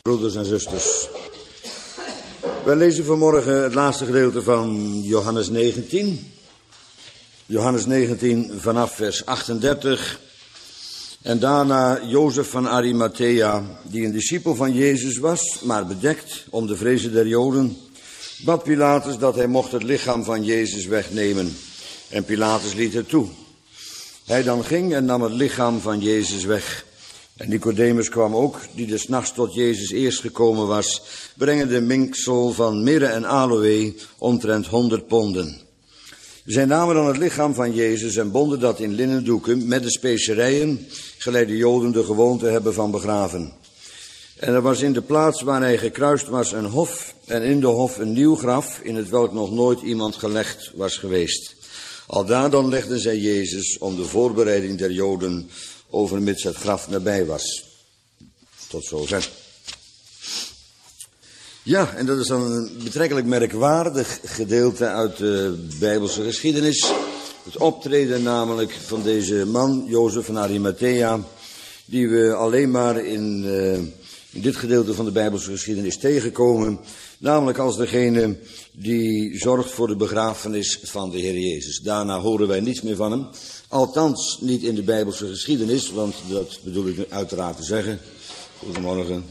Broeders en zusters, wij lezen vanmorgen het laatste gedeelte van Johannes 19. Johannes 19 vanaf vers 38. En daarna Jozef van Arimathea, die een discipel van Jezus was, maar bedekt om de vrezen der Joden, bad Pilatus dat hij mocht het lichaam van Jezus wegnemen. En Pilatus liet het toe. Hij dan ging en nam het lichaam van Jezus weg. En Nicodemus kwam ook, die des nachts tot Jezus eerst gekomen was, brengende mengsel van mirre en aloë, omtrent 100 ponden. Zij namen dan het lichaam van Jezus en bonden dat in linnen doeken met de specerijen, gelijk de Joden de gewoonte hebben van begraven. En er was in de plaats waar hij gekruist was een hof, en in de hof een nieuw graf, in het welk nog nooit iemand gelegd was geweest. Aldaar dan legden zij Jezus om de voorbereiding der Joden, overmits het graf nabij was. Tot zover. Ja, en dat is dan een betrekkelijk merkwaardig gedeelte uit de Bijbelse geschiedenis. Het optreden namelijk van deze man, Jozef van Arimathea, die we alleen maar in dit gedeelte van de Bijbelse geschiedenis tegenkomen. Namelijk als degene die zorgt voor de begrafenis van de Heer Jezus. Daarna horen wij niets meer van hem. Althans niet in de Bijbelse geschiedenis, want dat bedoel ik uiteraard te zeggen. Goedemorgen.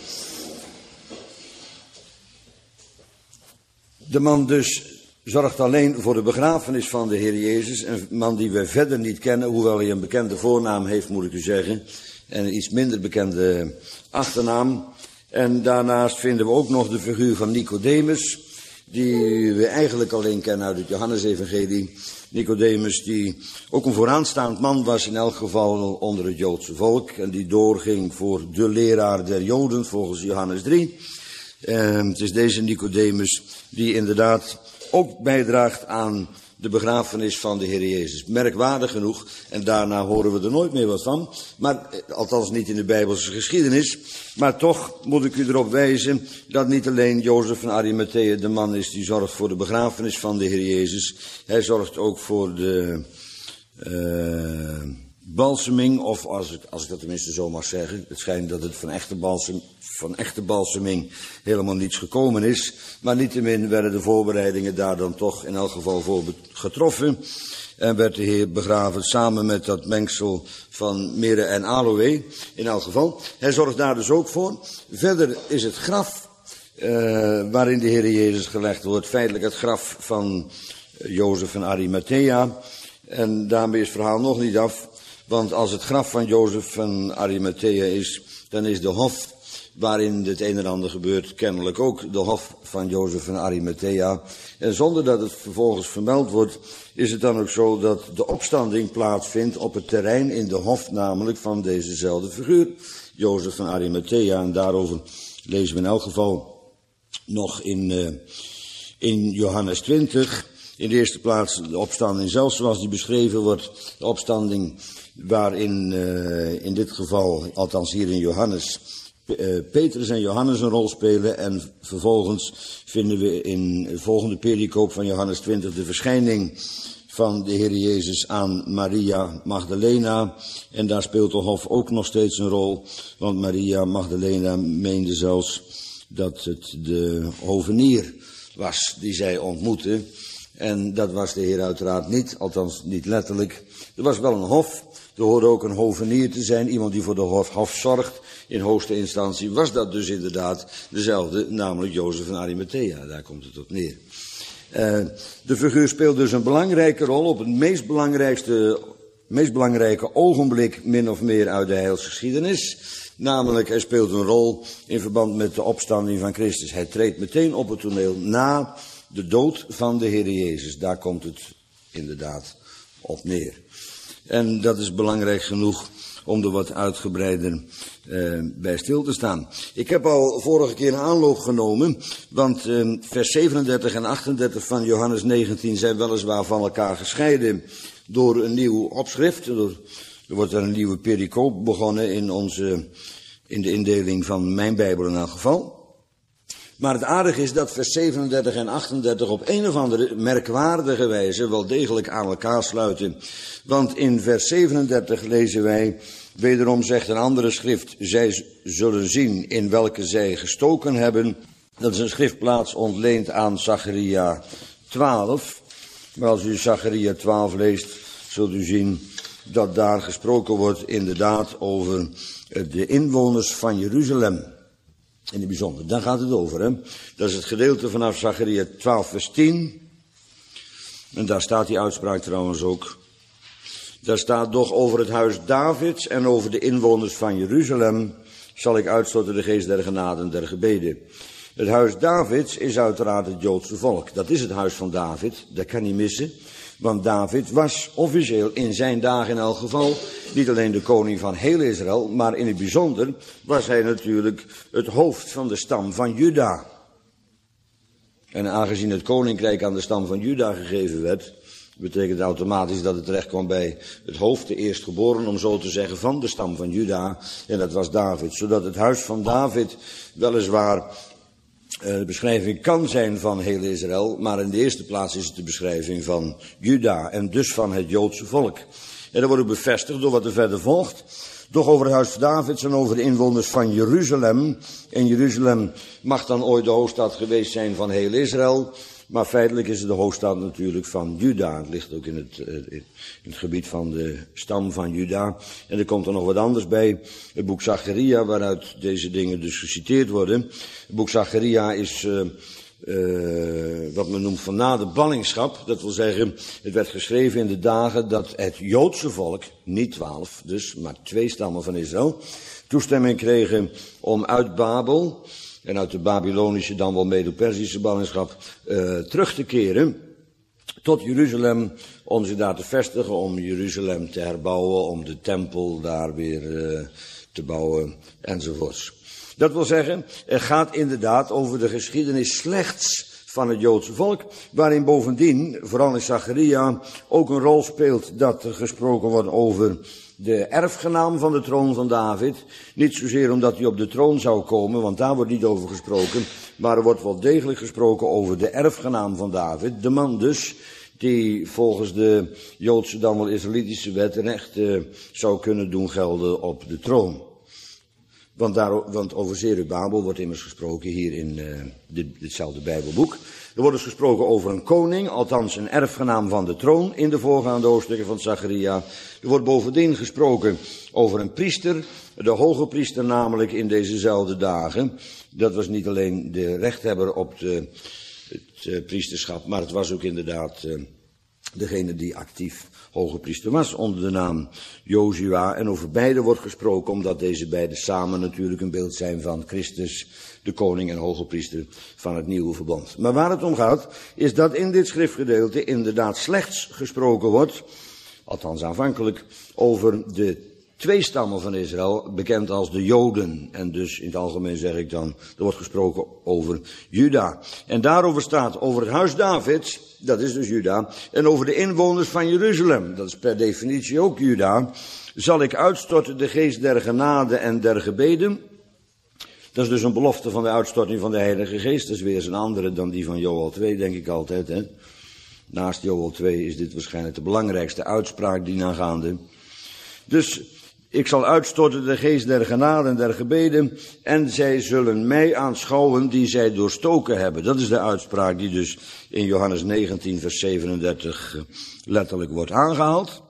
De man dus zorgt alleen voor de begrafenis van de Heer Jezus. Een man die we verder niet kennen, hoewel hij een bekende voornaam heeft, moet ik u zeggen. En een iets minder bekende achternaam. En daarnaast vinden we ook nog de figuur van Nicodemus, die we eigenlijk alleen kennen uit het Johannesevangelie. Nicodemus, die ook een vooraanstaand man was in elk geval onder het Joodse volk. En die doorging voor de leraar der Joden volgens Johannes 3. Het is deze Nicodemus die inderdaad ook bijdraagt aan de begrafenis van de Heer Jezus. Merkwaardig genoeg, en daarna horen we er nooit meer wat van. Maar, althans niet in de Bijbelse geschiedenis. Maar toch moet ik u erop wijzen dat niet alleen Jozef van Arimathea de man is die zorgt voor de begrafenis van de Heer Jezus. Hij zorgt ook voor de balseming, of als ik dat tenminste zo mag zeggen. Het schijnt dat het van echte balseming helemaal niets gekomen is. Maar niettemin werden de voorbereidingen daar dan toch in elk geval voor getroffen. En werd de Heer begraven samen met dat mengsel van mirre en aloë. In elk geval. Hij zorgt daar dus ook voor. Verder is het graf waarin de Heer Jezus gelegd wordt feitelijk het graf van Jozef van Arimathea. En daarmee is het verhaal nog niet af. Want als het graf van Jozef van Arimathea is, dan is de hof waarin het een en ander gebeurt kennelijk ook de hof van Jozef van Arimathea. En zonder dat het vervolgens vermeld wordt, is het dan ook zo dat de opstanding plaatsvindt op het terrein in de hof, namelijk van dezezelfde figuur, Jozef van Arimathea. En daarover lezen we in elk geval nog in Johannes 20. In de eerste plaats de opstanding zelf, zoals die beschreven wordt. De opstanding waarin in dit geval, althans hier in Johannes, Petrus en Johannes een rol spelen. En vervolgens vinden we in de volgende pericoop van Johannes 20 de verschijning van de Heer Jezus aan Maria Magdalena. En daar speelt de hof ook nog steeds een rol. Want Maria Magdalena meende zelfs dat het de hovenier was die zij ontmoette. En dat was de Heer uiteraard niet, althans niet letterlijk. Er was wel een hof, er hoorde ook een hovenier te zijn, iemand die voor de hof zorgt. In hoogste instantie was dat dus inderdaad dezelfde, namelijk Jozef van Arimathea. Daar komt het op neer. De figuur speelt dus een belangrijke rol op het meest belangrijke ogenblik min of meer uit de heilsgeschiedenis. Namelijk, hij speelt een rol in verband met de opstanding van Christus. Hij treedt meteen op het toneel na de dood van de Heer Jezus. Daar komt het inderdaad op neer. En dat is belangrijk genoeg om er wat uitgebreider bij stil te staan. Ik heb al vorige keer een aanloop genomen, want vers 37 en 38 van Johannes 19 zijn weliswaar van elkaar gescheiden door een nieuw opschrift. Er wordt er een nieuwe pericoop begonnen in de indeling van mijn Bijbel in elk geval. Maar het aardige is dat vers 37 en 38 op een of andere merkwaardige wijze wel degelijk aan elkaar sluiten. Want in vers 37 lezen wij, wederom zegt een andere schrift, zij zullen zien in welke zij gestoken hebben. Dat is een schriftplaats ontleend aan Zacharia 12. Maar als u Zacharia 12 leest, zult u zien dat daar gesproken wordt inderdaad over de inwoners van Jeruzalem. In het bijzonder, daar gaat het over, hè. Dat is het gedeelte vanaf Zacharia 12 vers 10. En daar staat die uitspraak trouwens ook. Daar staat, doch over het huis Davids en over de inwoners van Jeruzalem zal ik uitstorten de geest der genade en der gebeden. Het huis Davids is uiteraard het Joodse volk. Dat is het huis van David, dat kan niet missen. Want David was officieel in zijn dagen in elk geval niet alleen de koning van heel Israël, maar in het bijzonder was hij natuurlijk het hoofd van de stam van Juda. En aangezien het koninkrijk aan de stam van Juda gegeven werd, betekent automatisch dat het terecht kwam bij het hoofd, de eerstgeboren, om zo te zeggen, van de stam van Juda. En dat was David. Zodat het huis van David weliswaar de beschrijving kan zijn van heel Israël, maar in de eerste plaats is het de beschrijving van Juda en dus van het Joodse volk. En dat wordt ook bevestigd door wat er verder volgt. Doch over het huis van Davids en over de inwoners van Jeruzalem. En Jeruzalem mag dan ooit de hoofdstad geweest zijn van heel Israël, maar feitelijk is het de hoofdstad natuurlijk van Juda. Het ligt ook in het gebied van de stam van Juda. En er komt er nog wat anders bij. Het boek Zacharia, waaruit deze dingen dus geciteerd worden. Het boek Zacharia is wat men noemt van na de ballingschap. Dat wil zeggen, het werd geschreven in de dagen dat het Joodse volk, niet 12 dus, maar 2 stammen van Israël, toestemming kregen om uit Babel en uit de Babylonische, dan wel Medo-Persische ballingschap, terug te keren tot Jeruzalem, om zich daar te vestigen, om Jeruzalem te herbouwen, om de tempel daar weer te bouwen, enzovoorts. Dat wil zeggen, er gaat inderdaad over de geschiedenis slechts van het Joodse volk, waarin bovendien, vooral in Zacharia, ook een rol speelt dat er gesproken wordt over de erfgenaam van de troon van David. Niet zozeer omdat hij op de troon zou komen, want daar wordt niet over gesproken, maar er wordt wel degelijk gesproken over de erfgenaam van David, de man dus die volgens de Joodse dan wel Israëlitische wet recht zou kunnen doen gelden op de troon. Want over Zerubabel wordt immers gesproken hier in ditzelfde Bijbelboek. Er wordt dus gesproken over een koning, althans een erfgenaam van de troon in de voorgaande hoofdstukken van Zacharia. Er wordt bovendien gesproken over een priester, de hoge priester namelijk in dezezelfde dagen. Dat was niet alleen de rechthebber op het priesterschap, maar het was ook inderdaad degene die actief hoge priester was onder de naam Jozua. En over beide wordt gesproken omdat deze beide samen natuurlijk een beeld zijn van Christus, de koning en hoge priester van het nieuwe verbond. Maar waar het om gaat is dat in dit schriftgedeelte inderdaad slechts gesproken wordt, althans aanvankelijk, over de 2 stammen van Israël, bekend als de Joden. En dus in het algemeen zeg ik dan, er wordt gesproken over Juda. En daarover staat over het huis Davids, dat is dus Juda, en over de inwoners van Jeruzalem, dat is per definitie ook Juda, zal ik uitstorten de geest der genade en der gebeden. Dat is dus een belofte van de uitstorting van de Heilige Geest. Dat is weer eens een andere dan die van Joel 2, denk ik altijd, hè. Naast Joel 2 is dit waarschijnlijk de belangrijkste uitspraak die aangaande. Dus ik zal uitstorten de geest der genade en der gebeden, en zij zullen mij aanschouwen die zij doorstoken hebben. Dat is de uitspraak die dus in Johannes 19 vers 37 letterlijk wordt aangehaald.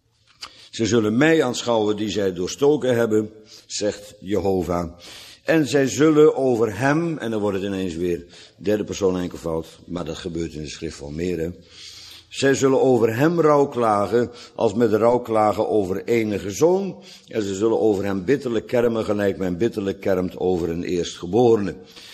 Ze zullen mij aanschouwen die zij doorstoken hebben, zegt Jehovah. En zij zullen over hem, en dan wordt het ineens weer derde persoon enkelvoud, maar dat gebeurt in de schrift wel meer, hè. Zij zullen over hem rouwklagen, als met de rouwklagen over enige zoon. En ze zullen over hem bitterlijk kermen, gelijk men bitterlijk kermt over een eerstgeborene.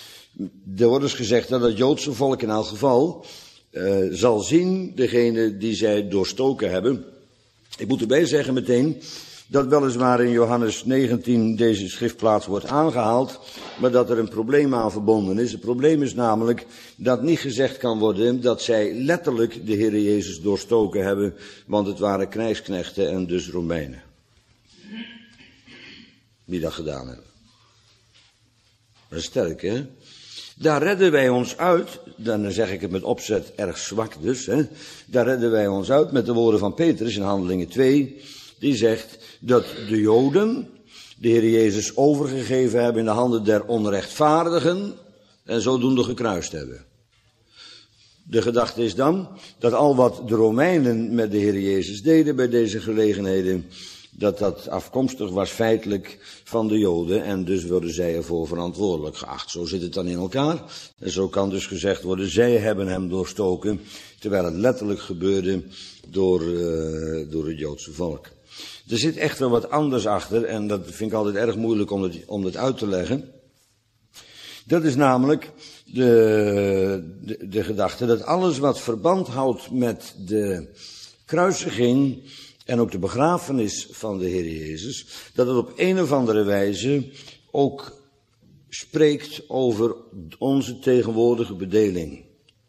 Er wordt dus gezegd dat het Joodse volk in elk geval zal zien degene die zij doorstoken hebben. Ik moet erbij zeggen meteen dat weliswaar in Johannes 19 deze schriftplaats wordt aangehaald, maar dat er een probleem aan verbonden is. Het probleem is namelijk dat niet gezegd kan worden dat zij letterlijk de Heer Jezus doorstoken hebben, want het waren krijgsknechten en dus Romeinen die dat gedaan hebben. Dat is sterk, hè? Daar redden wij ons uit, dan zeg ik het met opzet erg zwak dus, hè? Daar redden wij ons uit met de woorden van Petrus in Handelingen 2, die zegt dat de Joden de Heer Jezus overgegeven hebben in de handen der onrechtvaardigen en zodoende gekruist hebben. De gedachte is dan dat al wat de Romeinen met de Heer Jezus deden bij deze gelegenheden, dat afkomstig was feitelijk van de Joden en dus worden zij ervoor verantwoordelijk geacht. Zo zit het dan in elkaar en zo kan dus gezegd worden, zij hebben hem doorstoken, terwijl het letterlijk gebeurde door het Joodse volk. Er zit echter wat anders achter en dat vind ik altijd erg moeilijk om het uit te leggen. Dat is namelijk de gedachte dat alles wat verband houdt met de kruisiging en ook de begrafenis van de Heer Jezus, dat het op een of andere wijze ook spreekt over onze tegenwoordige bedeling.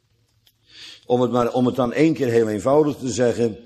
Om het dan één keer heel eenvoudig te zeggen,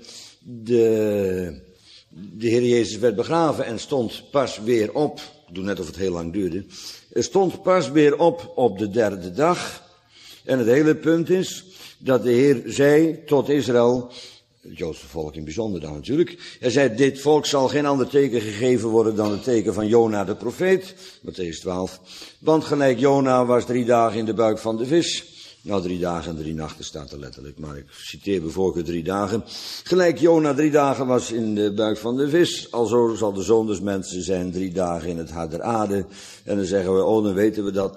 de Heer Jezus werd begraven en stond pas weer op, ik doe net of het heel lang duurde, stond pas weer op de derde dag. En het hele punt is dat de Heer zei tot Israël, het Joodse volk in het bijzonder dan natuurlijk, hij zei, dit volk zal geen ander teken gegeven worden dan het teken van Jona de profeet, Mattheüs 12, want gelijk Jona was 3 dagen in de buik van de vis. Nou, 3 dagen en 3 nachten staat er letterlijk, maar ik citeer bijvoorbeeld 3 dagen. Gelijk Jona 3 dagen was in de buik van de vis, alzo zal de Zoon des Mensen zijn 3 dagen in het hart der aarde. En dan zeggen we, dan weten we dat,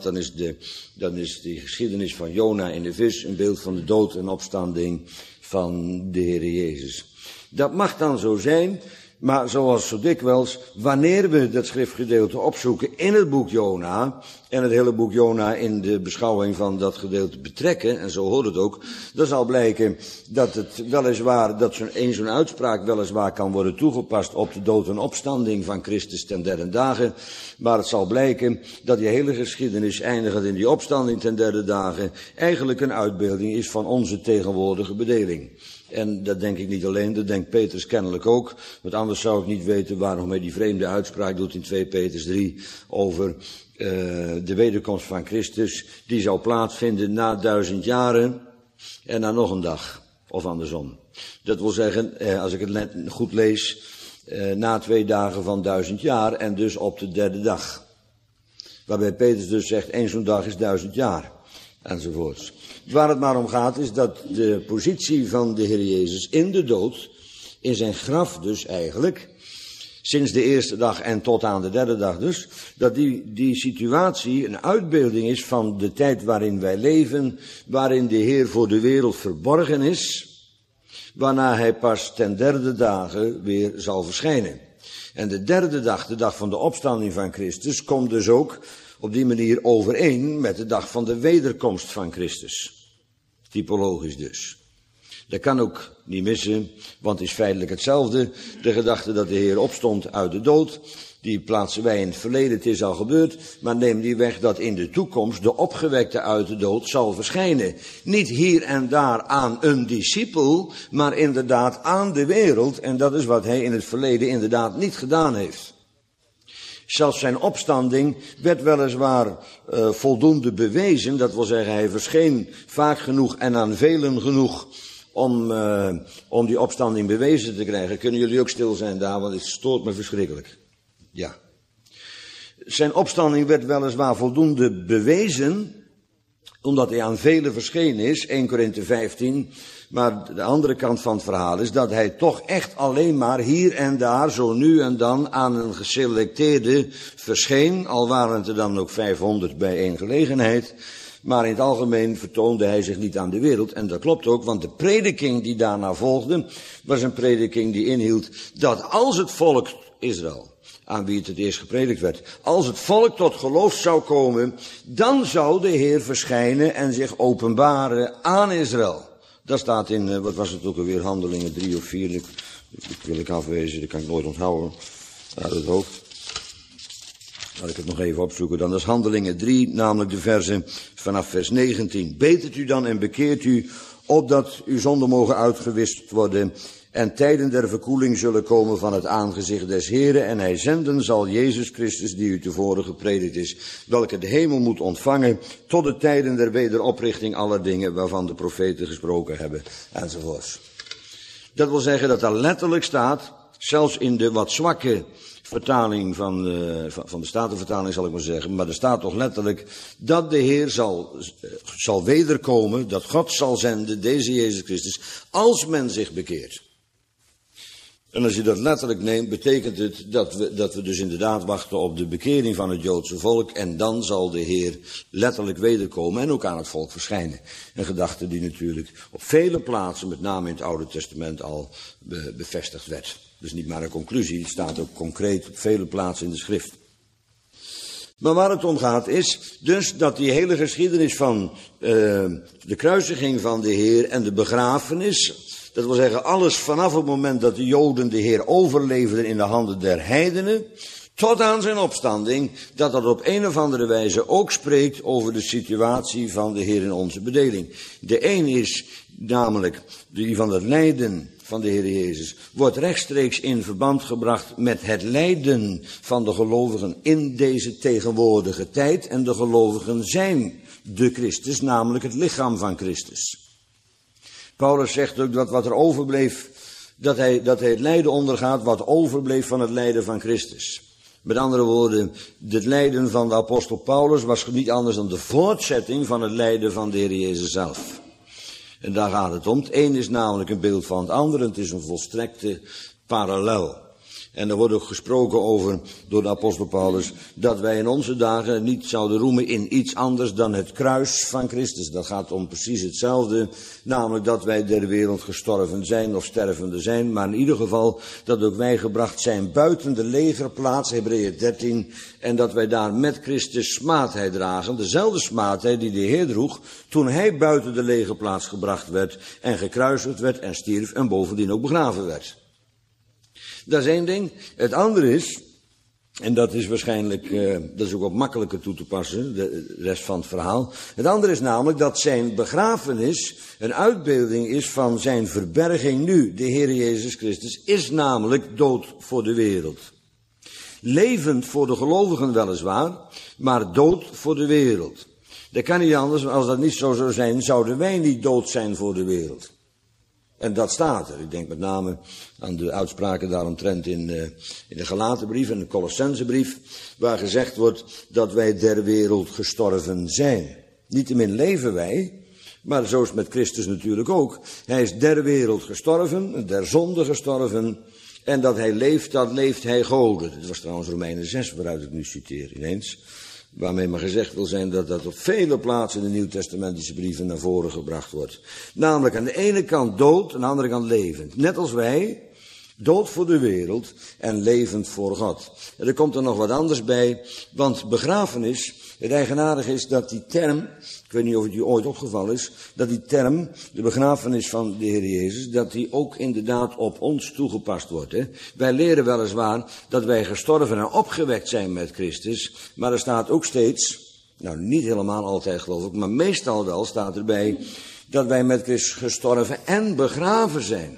dan is die geschiedenis van Jona in de vis een beeld van de dood en opstanding van de Heer Jezus. Dat mag dan zo zijn, maar zoals zo dikwijls, wanneer we dat schriftgedeelte opzoeken in het boek Jona, en het hele boek Jona in de beschouwing van dat gedeelte betrekken, en zo hoort het ook, dan zal blijken dat het weliswaar, dat zo'n uitspraak weliswaar kan worden toegepast op de dood en opstanding van Christus ten derde dagen, maar het zal blijken dat die hele geschiedenis eindigend in die opstanding ten derde dagen eigenlijk een uitbeelding is van onze tegenwoordige bedeling. En dat denk ik niet alleen, dat denkt Petrus kennelijk ook, want anders zou ik niet weten waarom hij die vreemde uitspraak doet in 2 Petrus 3 over de wederkomst van Christus, die zou plaatsvinden na 1000 jaren en na nog een dag, of andersom. Dat wil zeggen, als ik het goed lees, na 2 dagen van 1000 jaar en dus op de derde dag. Waarbij Petrus dus zegt, 1 zo'n dag is 1000 jaar, enzovoorts. Waar het maar om gaat is dat de positie van de Heer Jezus in de dood, in zijn graf dus eigenlijk, sinds de eerste dag en tot aan de derde dag dus, dat die situatie een uitbeelding is van de tijd waarin wij leven, waarin de Heer voor de wereld verborgen is, waarna hij pas ten derde dagen weer zal verschijnen. En de derde dag, de dag van de opstanding van Christus, komt dus ook op die manier overeen met de dag van de wederkomst van Christus. Typologisch dus. Dat kan ook niet missen, want het is feitelijk hetzelfde. De gedachte dat de Heer opstond uit de dood, die plaatsen wij in het verleden, het is al gebeurd, maar neem die weg dat in de toekomst de opgewekte uit de dood zal verschijnen. Niet hier en daar aan een discipel, maar inderdaad aan de wereld, en dat is wat hij in het verleden inderdaad niet gedaan heeft. Zelfs zijn opstanding werd weliswaar voldoende bewezen, dat wil zeggen hij verscheen vaak genoeg en aan velen genoeg om die opstanding bewezen te krijgen. Kunnen jullie ook stil zijn daar, want het stoort me verschrikkelijk. Ja. Zijn opstanding werd weliswaar voldoende bewezen, omdat hij aan velen verschenen is, 1 Korinthe 15, maar de andere kant van het verhaal is dat hij toch echt alleen maar hier en daar, zo nu en dan, aan een geselecteerde verscheen, al waren het er dan ook 500 bij één gelegenheid, maar in het algemeen vertoonde hij zich niet aan de wereld, en dat klopt ook, want de prediking die daarna volgde, was een prediking die inhield dat als het volk Israël, aan wie het eerst gepredikt werd, als het volk tot geloof zou komen, dan zou de Heer verschijnen en zich openbaren aan Israël. Dat staat in, wat was het ook alweer, Handelingen 3 of 4, dat wil ik afwezen, dat kan ik nooit onthouden uit het hoofd. Laat ik het nog even opzoeken, dan is Handelingen 3, namelijk de versen vanaf vers 19. Betert u dan en bekeert u, opdat uw zonden mogen uitgewist worden En tijden der verkoeling zullen komen van het aangezicht des Heren, en hij zenden zal Jezus Christus, die u tevoren gepredikt is, welke de hemel moet ontvangen, tot de tijden der wederoprichting aller dingen, waarvan de profeten gesproken hebben, enzovoorts. Dat wil zeggen dat er letterlijk staat, zelfs in de wat zwakke vertaling van de Statenvertaling zal ik maar zeggen, maar er staat toch letterlijk dat de Heer zal wederkomen, dat God zal zenden, deze Jezus Christus, als men zich bekeert. En als je dat letterlijk neemt, betekent het dat we dus inderdaad wachten op de bekering van het Joodse volk, en dan zal de Heer letterlijk wederkomen en ook aan het volk verschijnen. Een gedachte die natuurlijk op vele plaatsen, met name in het Oude Testament, al bevestigd werd. Dus niet maar een conclusie, het staat ook concreet op vele plaatsen in de schrift. Maar waar het om gaat is dus dat die hele geschiedenis van de kruisiging van de Heer en de begrafenis, dat wil zeggen alles vanaf het moment dat de Joden de Heer overleverden in de handen der heidenen, tot aan zijn opstanding, dat op een of andere wijze ook spreekt over de situatie van de Heer in onze bedeling. De een is namelijk die van het lijden van de Heer Jezus, wordt rechtstreeks in verband gebracht met het lijden van de gelovigen in deze tegenwoordige tijd. En de gelovigen zijn de Christus, namelijk het lichaam van Christus. Paulus zegt ook dat wat er overbleef, dat hij het lijden ondergaat wat overbleef van het lijden van Christus. Met andere woorden, het lijden van de apostel Paulus was niet anders dan de voortzetting van het lijden van de Heer Jezus zelf. En daar gaat het om. Het een is namelijk een beeld van het andere. Het is een volstrekte parallel. En er wordt ook gesproken over, door de apostel Paulus, dat wij in onze dagen niet zouden roemen in iets anders dan het kruis van Christus. Dat gaat om precies hetzelfde, namelijk dat wij der wereld gestorven zijn of stervende zijn, maar in ieder geval dat ook wij gebracht zijn buiten de legerplaats, Hebreeën 13, en dat wij daar met Christus smaadheid dragen, dezelfde smaadheid die de Heer droeg toen hij buiten de legerplaats gebracht werd en gekruisigd werd en stierf en bovendien ook begraven werd. Dat is één ding. Het andere is, en dat is waarschijnlijk, dat is ook wat makkelijker toe te passen, de rest van het verhaal. Het andere is namelijk dat zijn begrafenis een uitbeelding is van zijn verberging nu. De Heer Jezus Christus is namelijk dood voor de wereld. Levend voor de gelovigen weliswaar, maar dood voor de wereld. Dat kan niet anders, als dat niet zo zou zijn, zouden wij niet dood zijn voor de wereld. En dat staat er. Ik denk met name aan de uitspraken daaromtrent in de Galatenbrief en de Colossensebrief, waar gezegd wordt dat wij der wereld gestorven zijn. Niettemin leven wij, maar zo is het met Christus natuurlijk ook. Hij is der wereld gestorven, der zonde gestorven, en dat hij leeft, dat leeft hij Gode. Dat was trouwens Romeinen 6, waaruit ik nu citeer ineens. Waarmee maar gezegd wil zijn dat dat op vele plaatsen in de Nieuwtestamentische brieven naar voren gebracht wordt. Namelijk aan de ene kant dood, aan de andere kant levend. Net als wij, dood voor de wereld en levend voor God. En er komt er nog wat anders bij, want begrafenis, het eigenaardige is dat die term, ik weet niet of het u ooit opgevallen is, dat die term, de begrafenis van de Heer Jezus, dat die ook inderdaad op ons toegepast wordt. Hè? Wij leren weliswaar dat wij gestorven en opgewekt zijn met Christus, maar er staat ook steeds, nou niet helemaal altijd geloof ik, maar meestal wel staat erbij dat wij met Christus gestorven en begraven zijn.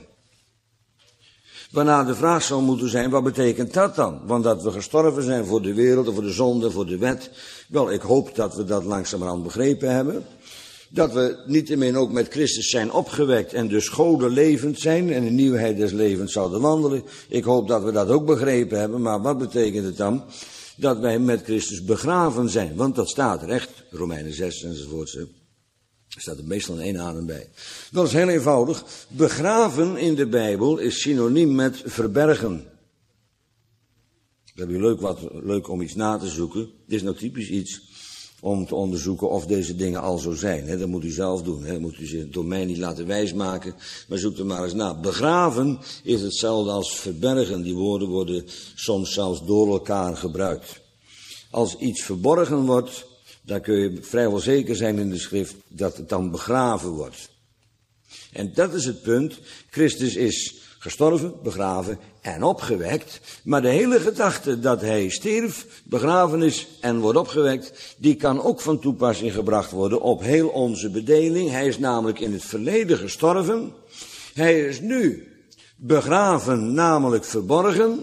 Waarna de vraag zou moeten zijn, wat betekent dat dan? Want dat we gestorven zijn voor de wereld, voor de zonde, voor de wet. Wel, ik hoop dat we dat langzamerhand begrepen hebben. Dat we niettemin ook met Christus zijn opgewekt en dus Gode levend zijn en in nieuwheid des levens zouden wandelen. Ik hoop dat we dat ook begrepen hebben, maar wat betekent het dan? Dat wij met Christus begraven zijn, want dat staat er echt, Romeinen 6 enzovoorts. Er staat er meestal in één adem bij. Dat is heel eenvoudig. Begraven in de Bijbel is synoniem met verbergen. Dat is leuk om iets na te zoeken. Dit is nou typisch iets om te onderzoeken of deze dingen al zo zijn. Dat moet u zelf doen. Dat moet u zich door mij niet laten wijsmaken. Maar zoek er maar eens na. Begraven is hetzelfde als verbergen. Die woorden worden soms zelfs door elkaar gebruikt. Als iets verborgen wordt, dan kun je vrijwel zeker zijn in de schrift dat het dan begraven wordt. En dat is het punt. Christus is gestorven, begraven en opgewekt. Maar de hele gedachte dat hij stierf, begraven is en wordt opgewekt, die kan ook van toepassing gebracht worden op heel onze bedeling. Hij is namelijk in het verleden gestorven. Hij is nu Begraven, namelijk verborgen.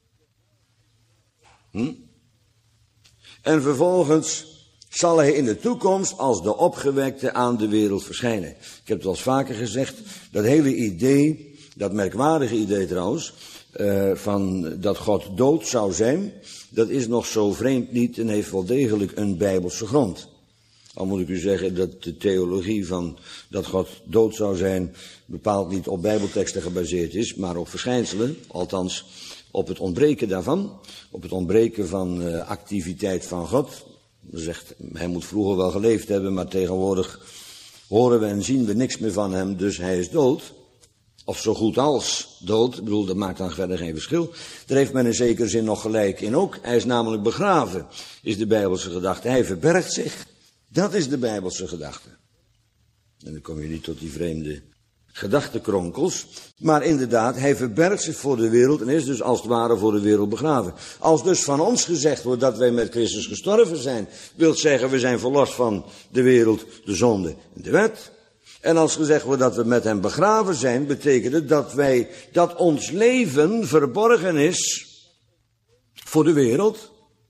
En vervolgens zal hij in de toekomst als de opgewekte aan de wereld verschijnen. Ik heb het al eens vaker gezegd, dat hele idee, dat merkwaardige idee trouwens, van dat God dood zou zijn, dat is nog zo vreemd niet en heeft wel degelijk een bijbelse grond. Al moet ik u zeggen dat de theologie van dat God dood zou zijn bepaald niet op bijbelteksten gebaseerd is, maar op verschijnselen, althans op het ontbreken daarvan, op het ontbreken van activiteit van God. Men zegt, hij moet vroeger wel geleefd hebben, maar tegenwoordig horen we en zien we niks meer van hem, dus hij is dood. Of zo goed als dood, ik bedoel, dat maakt dan verder geen verschil. Daar heeft men in zekere zin nog gelijk in ook. Hij is namelijk begraven, is de bijbelse gedachte. Hij verbergt zich, dat is de bijbelse gedachte. En dan kom je niet tot die vreemde gedachtenkronkels. Maar inderdaad, hij verbergt zich voor de wereld en is dus als het ware voor de wereld begraven. Als dus van ons gezegd wordt dat wij met Christus gestorven zijn, wil zeggen we zijn verlost van de wereld, de zonde en de wet. En als gezegd wordt dat we met hem begraven zijn, betekent het dat ons leven verborgen is voor de wereld.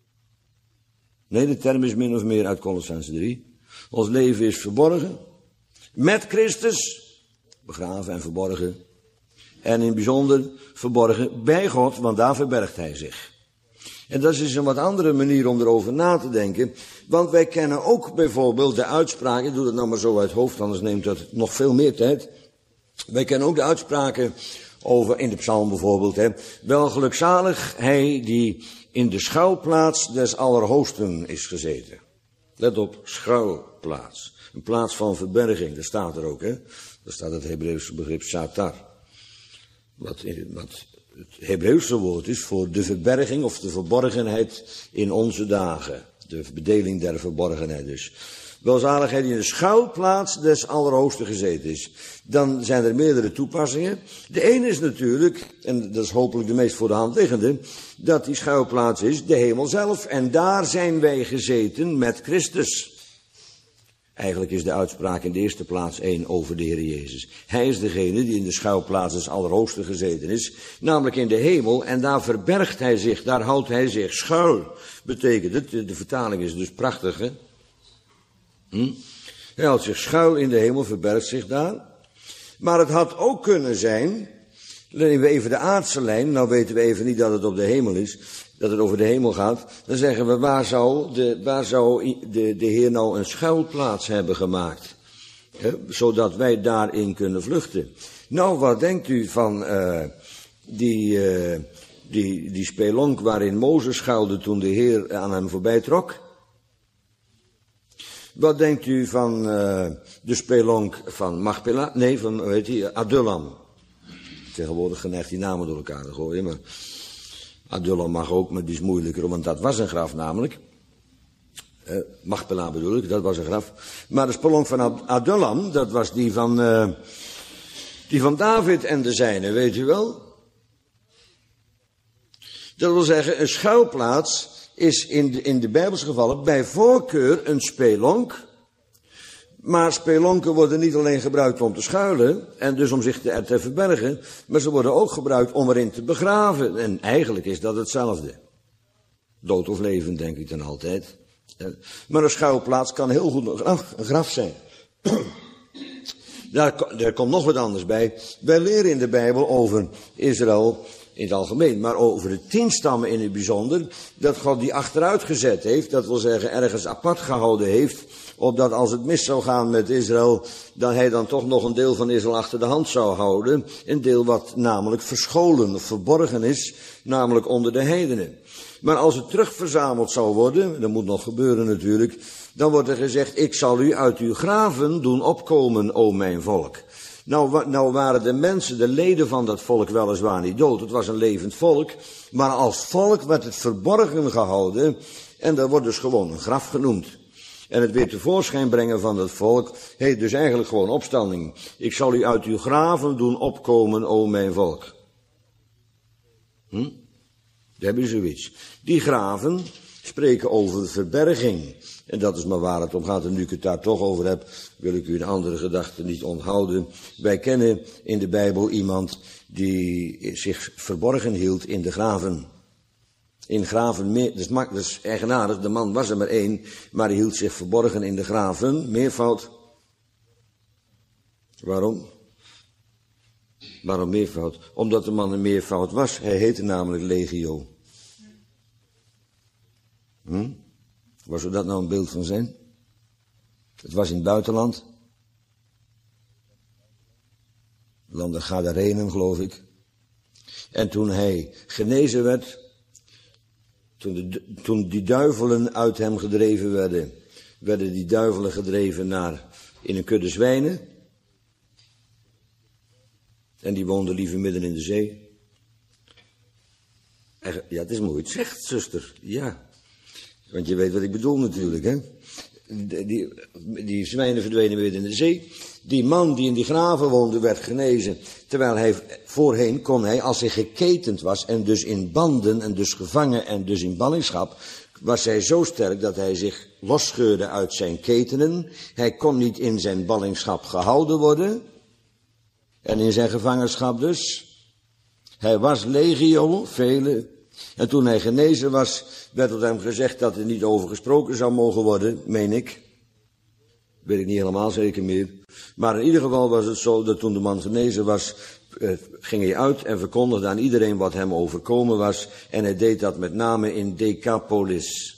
Nee, de term is min of meer uit Kolossenzen 3. Ons leven is verborgen met Christus, begraven en verborgen. En in het bijzonder verborgen bij God, want daar verbergt hij zich. En dat is een wat andere manier om erover na te denken. Want wij kennen ook bijvoorbeeld de uitspraken, ik doe dat nou maar zo uit het hoofd, anders neemt dat nog veel meer tijd. Wij kennen ook de uitspraken over, in de psalm bijvoorbeeld, wel gelukzalig hij die in de schuilplaats des Allerhoogsten is gezeten. Let op, schuilplaats. Een plaats van verberging, dat staat er ook, Daar staat het Hebreeuwse begrip satar. Wat het Hebreeuwse woord is voor de verberging of de verborgenheid in onze dagen. De bedeling der verborgenheid dus. Welzaligheid die in de schuilplaats des Allerhoogsten gezeten is. Dan zijn er meerdere toepassingen. De ene is natuurlijk, en dat is hopelijk de meest voor de hand liggende, dat die schuilplaats is de hemel zelf. En daar zijn wij gezeten met Christus. Eigenlijk is de uitspraak in de eerste plaats één over de Heer Jezus. Hij is degene die in de schuilplaats des Allerhoogsten gezeten is, namelijk in de hemel, en daar verbergt hij zich, daar houdt hij zich schuil. Betekent het, de vertaling is dus prachtig, hè? Hij houdt zich schuil in de hemel, verbergt zich daar. Maar het had ook kunnen zijn, nemen we even de aardse lijn, nou weten we even niet dat het op de hemel is, dat het over de hemel gaat, dan zeggen we, waar zou de Heer nou een schuilplaats hebben gemaakt? Zodat wij daarin kunnen vluchten. Nou, wat denkt u van die spelonk waarin Mozes schuilde toen de Heer aan hem voorbij trok? Wat denkt u van de spelonk van Machpelah? Nee, van, hoe heet die? Adullam. Tegenwoordig geneigd die namen door elkaar te gooien, maar Adullam mag ook, maar die is moeilijker, want dat was een graf namelijk. Machpelah bedoel ik, dat was een graf. Maar de spelonk van Adullam, dat was die van David en de zijne, weet u wel? Dat wil zeggen, een schuilplaats is in de Bijbelse gevallen bij voorkeur een spelonk. Maar spelonken worden niet alleen gebruikt om te schuilen en dus om zich te verbergen, maar ze worden ook gebruikt om erin te begraven. En eigenlijk is dat hetzelfde. Dood of levend, denk ik dan altijd. Maar een schuilplaats kan heel goed een graf zijn. Daar komt nog wat anders bij. Wij leren in de Bijbel over Israël in het algemeen, maar over de 10 stammen in het bijzonder, dat God die achteruit gezet heeft, dat wil zeggen ergens apart gehouden heeft, opdat als het mis zou gaan met Israël, dat hij dan toch nog een deel van Israël achter de hand zou houden, een deel wat namelijk verscholen of verborgen is, namelijk onder de heidenen. Maar als het terugverzameld zou worden, dat moet nog gebeuren natuurlijk, dan wordt er gezegd, ik zal u uit uw graven doen opkomen, o mijn volk. Nou waren de mensen, de leden van dat volk weliswaar niet dood. Het was een levend volk. Maar als volk werd het verborgen gehouden. En dat wordt dus gewoon een graf genoemd. En het weer tevoorschijn brengen van dat volk heet dus eigenlijk gewoon opstanding. Ik zal u uit uw graven doen opkomen, o mijn volk. Daar hebben ze zoiets. Die graven, spreken over verberging. En dat is maar waar het om gaat. En nu ik het daar toch over heb, wil ik u een andere gedachte niet onthouden. Wij kennen in de Bijbel iemand die zich verborgen hield in de graven. In graven, dat is eigenaardig, de man was er maar één, maar hij hield zich verborgen in de graven. Meervoud. Waarom? Waarom meervoud? Omdat de man een meervoud was. Hij heette namelijk Legio. Waar zou dat nou een beeld van zijn? Het was in het buitenland. Landen Gadarenen, geloof ik. En toen hij genezen werd, toen die duivelen uit hem gedreven werden die duivelen gedreven in een kudde zwijnen. En die woonden liever midden in de zee. Ja, het is mooi, het zegt, zuster. Ja. Want je weet wat ik bedoel natuurlijk, hè. Die zwijnen verdwenen midden in de zee. Die man die in die graven woonde werd genezen. Terwijl voorheen kon hij, als hij geketend was en dus in banden en dus gevangen en dus in ballingschap, was hij zo sterk dat hij zich losscheurde uit zijn ketenen. Hij kon niet in zijn ballingschap gehouden worden. En in zijn gevangenschap dus. Hij was legio, vele. En toen hij genezen was, werd tot hem gezegd dat er niet over gesproken zou mogen worden, meen ik. Weet ik niet helemaal zeker meer. Maar in ieder geval was het zo dat toen de man genezen was, ging hij uit en verkondigde aan iedereen wat hem overkomen was. En hij deed dat met name in Decapolis.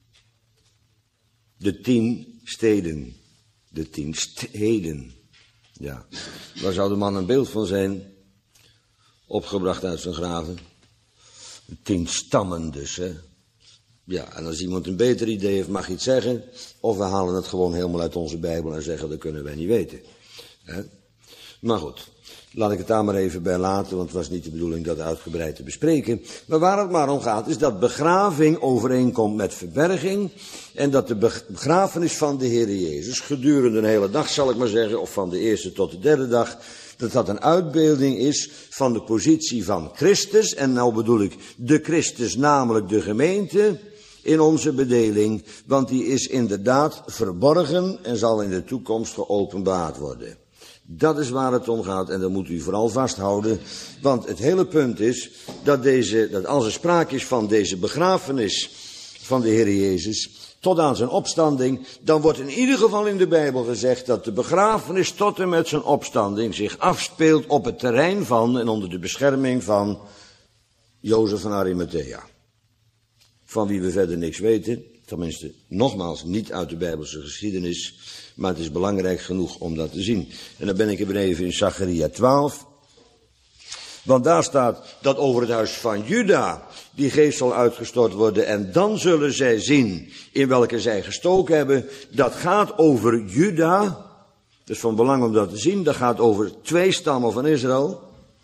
De 10 steden. De 10 steden. Ja. Waar zou de man een beeld van zijn? Opgebracht uit zijn graven. 10 stammen dus, hè. Ja, en als iemand een beter idee heeft, mag hij het zeggen. Of we halen het gewoon helemaal uit onze Bijbel en zeggen, dat kunnen wij niet weten. Hè? Maar goed, laat ik het daar maar even bij laten, want het was niet de bedoeling dat uitgebreid te bespreken. Maar waar het maar om gaat, is dat begraving overeenkomt met verberging. En dat de begrafenis van de Heer Jezus gedurende een hele dag, zal ik maar zeggen, of van de eerste tot de derde dag, dat een uitbeelding is van de positie van Christus. En nou bedoel ik de Christus, namelijk de gemeente, in onze bedeling. Want die is inderdaad verborgen en zal in de toekomst geopenbaard worden. Dat is waar het om gaat en dat moet u vooral vasthouden. Want het hele punt is dat als er sprake is van deze begrafenis van de Heer Jezus tot aan zijn opstanding, dan wordt in ieder geval in de Bijbel gezegd dat de begrafenis tot en met zijn opstanding zich afspeelt op het terrein van en onder de bescherming van Jozef van Arimathea. Van wie we verder niks weten, tenminste nogmaals niet uit de Bijbelse geschiedenis, maar het is belangrijk genoeg om dat te zien. En dan ben ik er even in Zacharia 12. Want daar staat dat over het huis van Juda die geest zal uitgestort worden. En dan zullen zij zien in welke zij gestoken hebben. Dat gaat over Juda. Dat is van belang om dat te zien. Dat gaat over 2 stammen van Israël.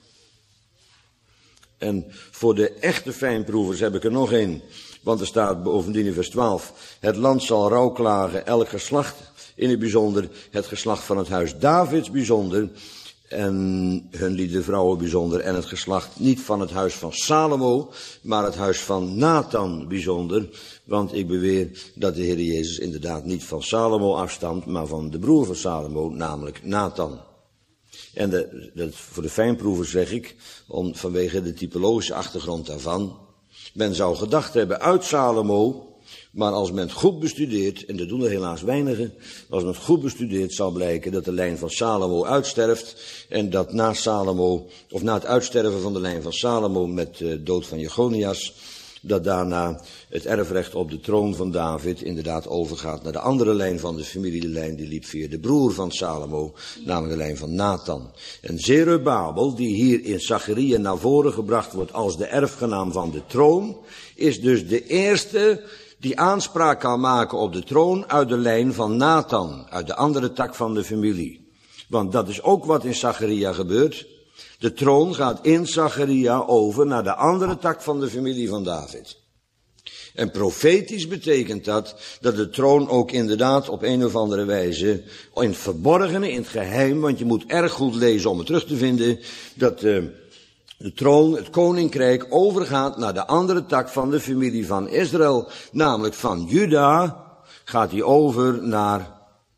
En voor de echte fijnproevers heb ik er nog één. Want er staat bovendien in vers 12. Het land zal rouw klagen, elk geslacht in het bijzonder. Het geslacht van het huis Davids bijzonder. En hun liedervrouwen bijzonder. En het geslacht niet van het huis van Salomo, maar het huis van Nathan bijzonder. Want ik beweer dat de Heer Jezus inderdaad niet van Salomo afstamt, maar van de broer van Salomo, namelijk Nathan. En dat voor de fijnproevers zeg ik, vanwege de typologische achtergrond daarvan. Men zou gedacht hebben uit Salomo, maar als men het goed bestudeert, en dat doen er helaas weinigen, als men het goed bestudeert zal blijken dat de lijn van Salomo uitsterft en dat na Salomo, of na het uitsterven van de lijn van Salomo met de dood van Jechonias, dat daarna het erfrecht op de troon van David inderdaad overgaat naar de andere lijn van de familie. De lijn die liep via de broer van Salomo, namelijk de lijn van Nathan. En Zerubabel, die hier in Zacharia naar voren gebracht wordt als de erfgenaam van de troon, is dus de eerste die aanspraak kan maken op de troon uit de lijn van Nathan, uit de andere tak van de familie. Want dat is ook wat in Zacharia gebeurt. De troon gaat in Zacharia over naar de andere tak van de familie van David. En profetisch betekent dat de troon ook inderdaad op een of andere wijze in het verborgene, in het geheim, want je moet erg goed lezen om het terug te vinden, dat de troon, het koninkrijk, overgaat naar de andere tak van de familie van Israël. Namelijk van Juda gaat hij over naar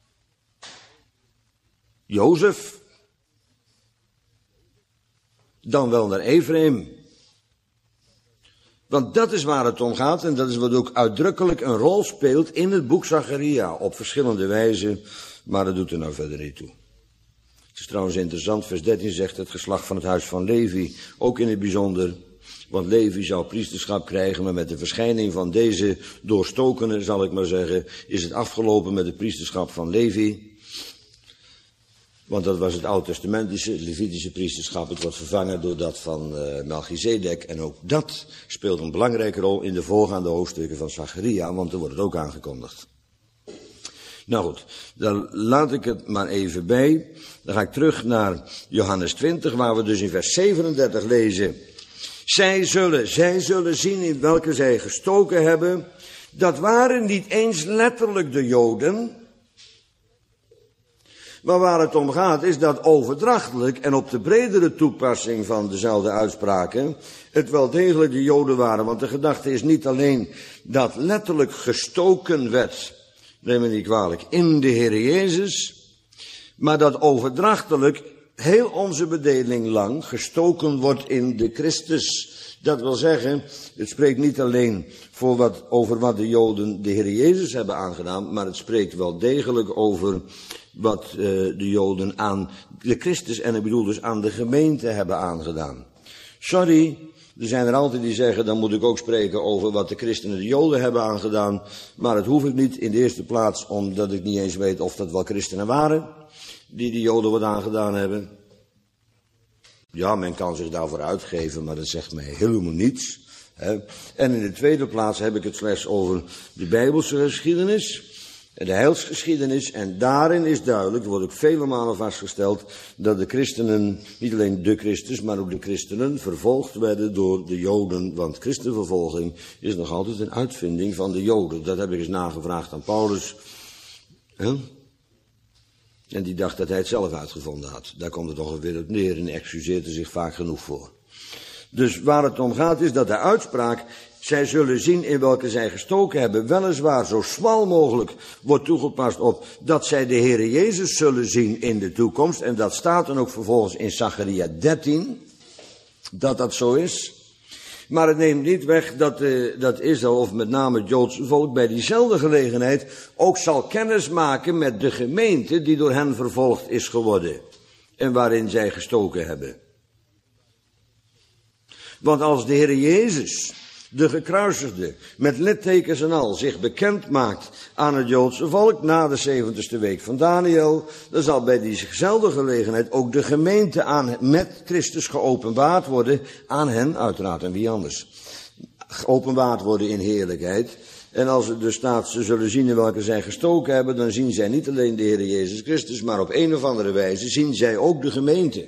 Jozef. Dan wel naar Ephraim. Want dat is waar het om gaat en dat is wat ook uitdrukkelijk een rol speelt in het boek Zacharia. Op verschillende wijzen, maar dat doet er nou verder niet toe. Het is trouwens interessant, vers 13 zegt het geslacht van het huis van Levi, ook in het bijzonder. Want Levi zou priesterschap krijgen, maar met de verschijning van deze doorstokene, zal ik maar zeggen, is het afgelopen met het priesterschap van Levi. Want dat was het oud-testamentische, het Levitische priesterschap. Het wordt vervangen door dat van Melchizedek. En ook dat speelt een belangrijke rol in de voorgaande hoofdstukken van Zacharia, want er wordt het ook aangekondigd. Nou goed, dan laat ik het maar even bij. Dan ga ik terug naar Johannes 20, waar we dus in vers 37 lezen. Zij zullen zien in welke zij gestoken hebben. Dat waren niet eens letterlijk de Joden. Maar waar het om gaat is dat overdrachtelijk en op de bredere toepassing van dezelfde uitspraken het wel degelijk de Joden waren. Want de gedachte is niet alleen dat letterlijk gestoken werd, neem me niet kwalijk, in de Heer Jezus, maar dat overdrachtelijk heel onze bedeling lang gestoken wordt in de Christus. Dat wil zeggen, het spreekt niet alleen over wat de Joden de Heer Jezus hebben aangedaan, maar het spreekt wel degelijk over wat de Joden aan de Christus, en ik bedoel dus aan de gemeente, hebben aangedaan. Sorry, er zijn er altijd die zeggen, dan moet ik ook spreken over wat de christenen de Joden hebben aangedaan, maar dat hoef ik niet in de eerste plaats, omdat ik niet eens weet of dat wel christenen waren, die de Joden wat aangedaan hebben. Ja, men kan zich daarvoor uitgeven, maar dat zegt mij helemaal niets. Hè. En in de tweede plaats heb ik het slechts over de Bijbelse geschiedenis, de heilsgeschiedenis, en daarin is duidelijk, er wordt ook vele malen vastgesteld, dat de christenen, niet alleen de Christus, maar ook de christenen, vervolgd werden door de Joden, want christenvervolging is nog altijd een uitvinding van de Joden. Dat heb ik eens nagevraagd aan Paulus. En die dacht dat hij het zelf uitgevonden had. Daar komt het toch weer op neer en excuseert er zich vaak genoeg voor. Dus waar het om gaat is dat de uitspraak, zij zullen zien in welke zij gestoken hebben, weliswaar zo smal mogelijk wordt toegepast op dat zij de Heere Jezus zullen zien in de toekomst. En dat staat dan ook vervolgens in Zacharia 13, dat dat zo is. Maar het neemt niet weg dat Israël, of met name het Joodse volk, bij diezelfde gelegenheid ook zal kennis maken met de gemeente die door hen vervolgd is geworden. En waarin zij gestoken hebben. Want als de Heer Jezus, de gekruisigde, met littekens en al, zich bekend maakt aan het Joodse volk na de 70ste week van Daniel, dan zal bij diezelfde gelegenheid ook de gemeente met Christus geopenbaard worden, aan hen uiteraard en wie anders. Geopenbaard worden in heerlijkheid. En als het dus staat, ze zullen zien in welke zij gestoken hebben, dan zien zij niet alleen de Heer Jezus Christus, maar op een of andere wijze zien zij ook de gemeente.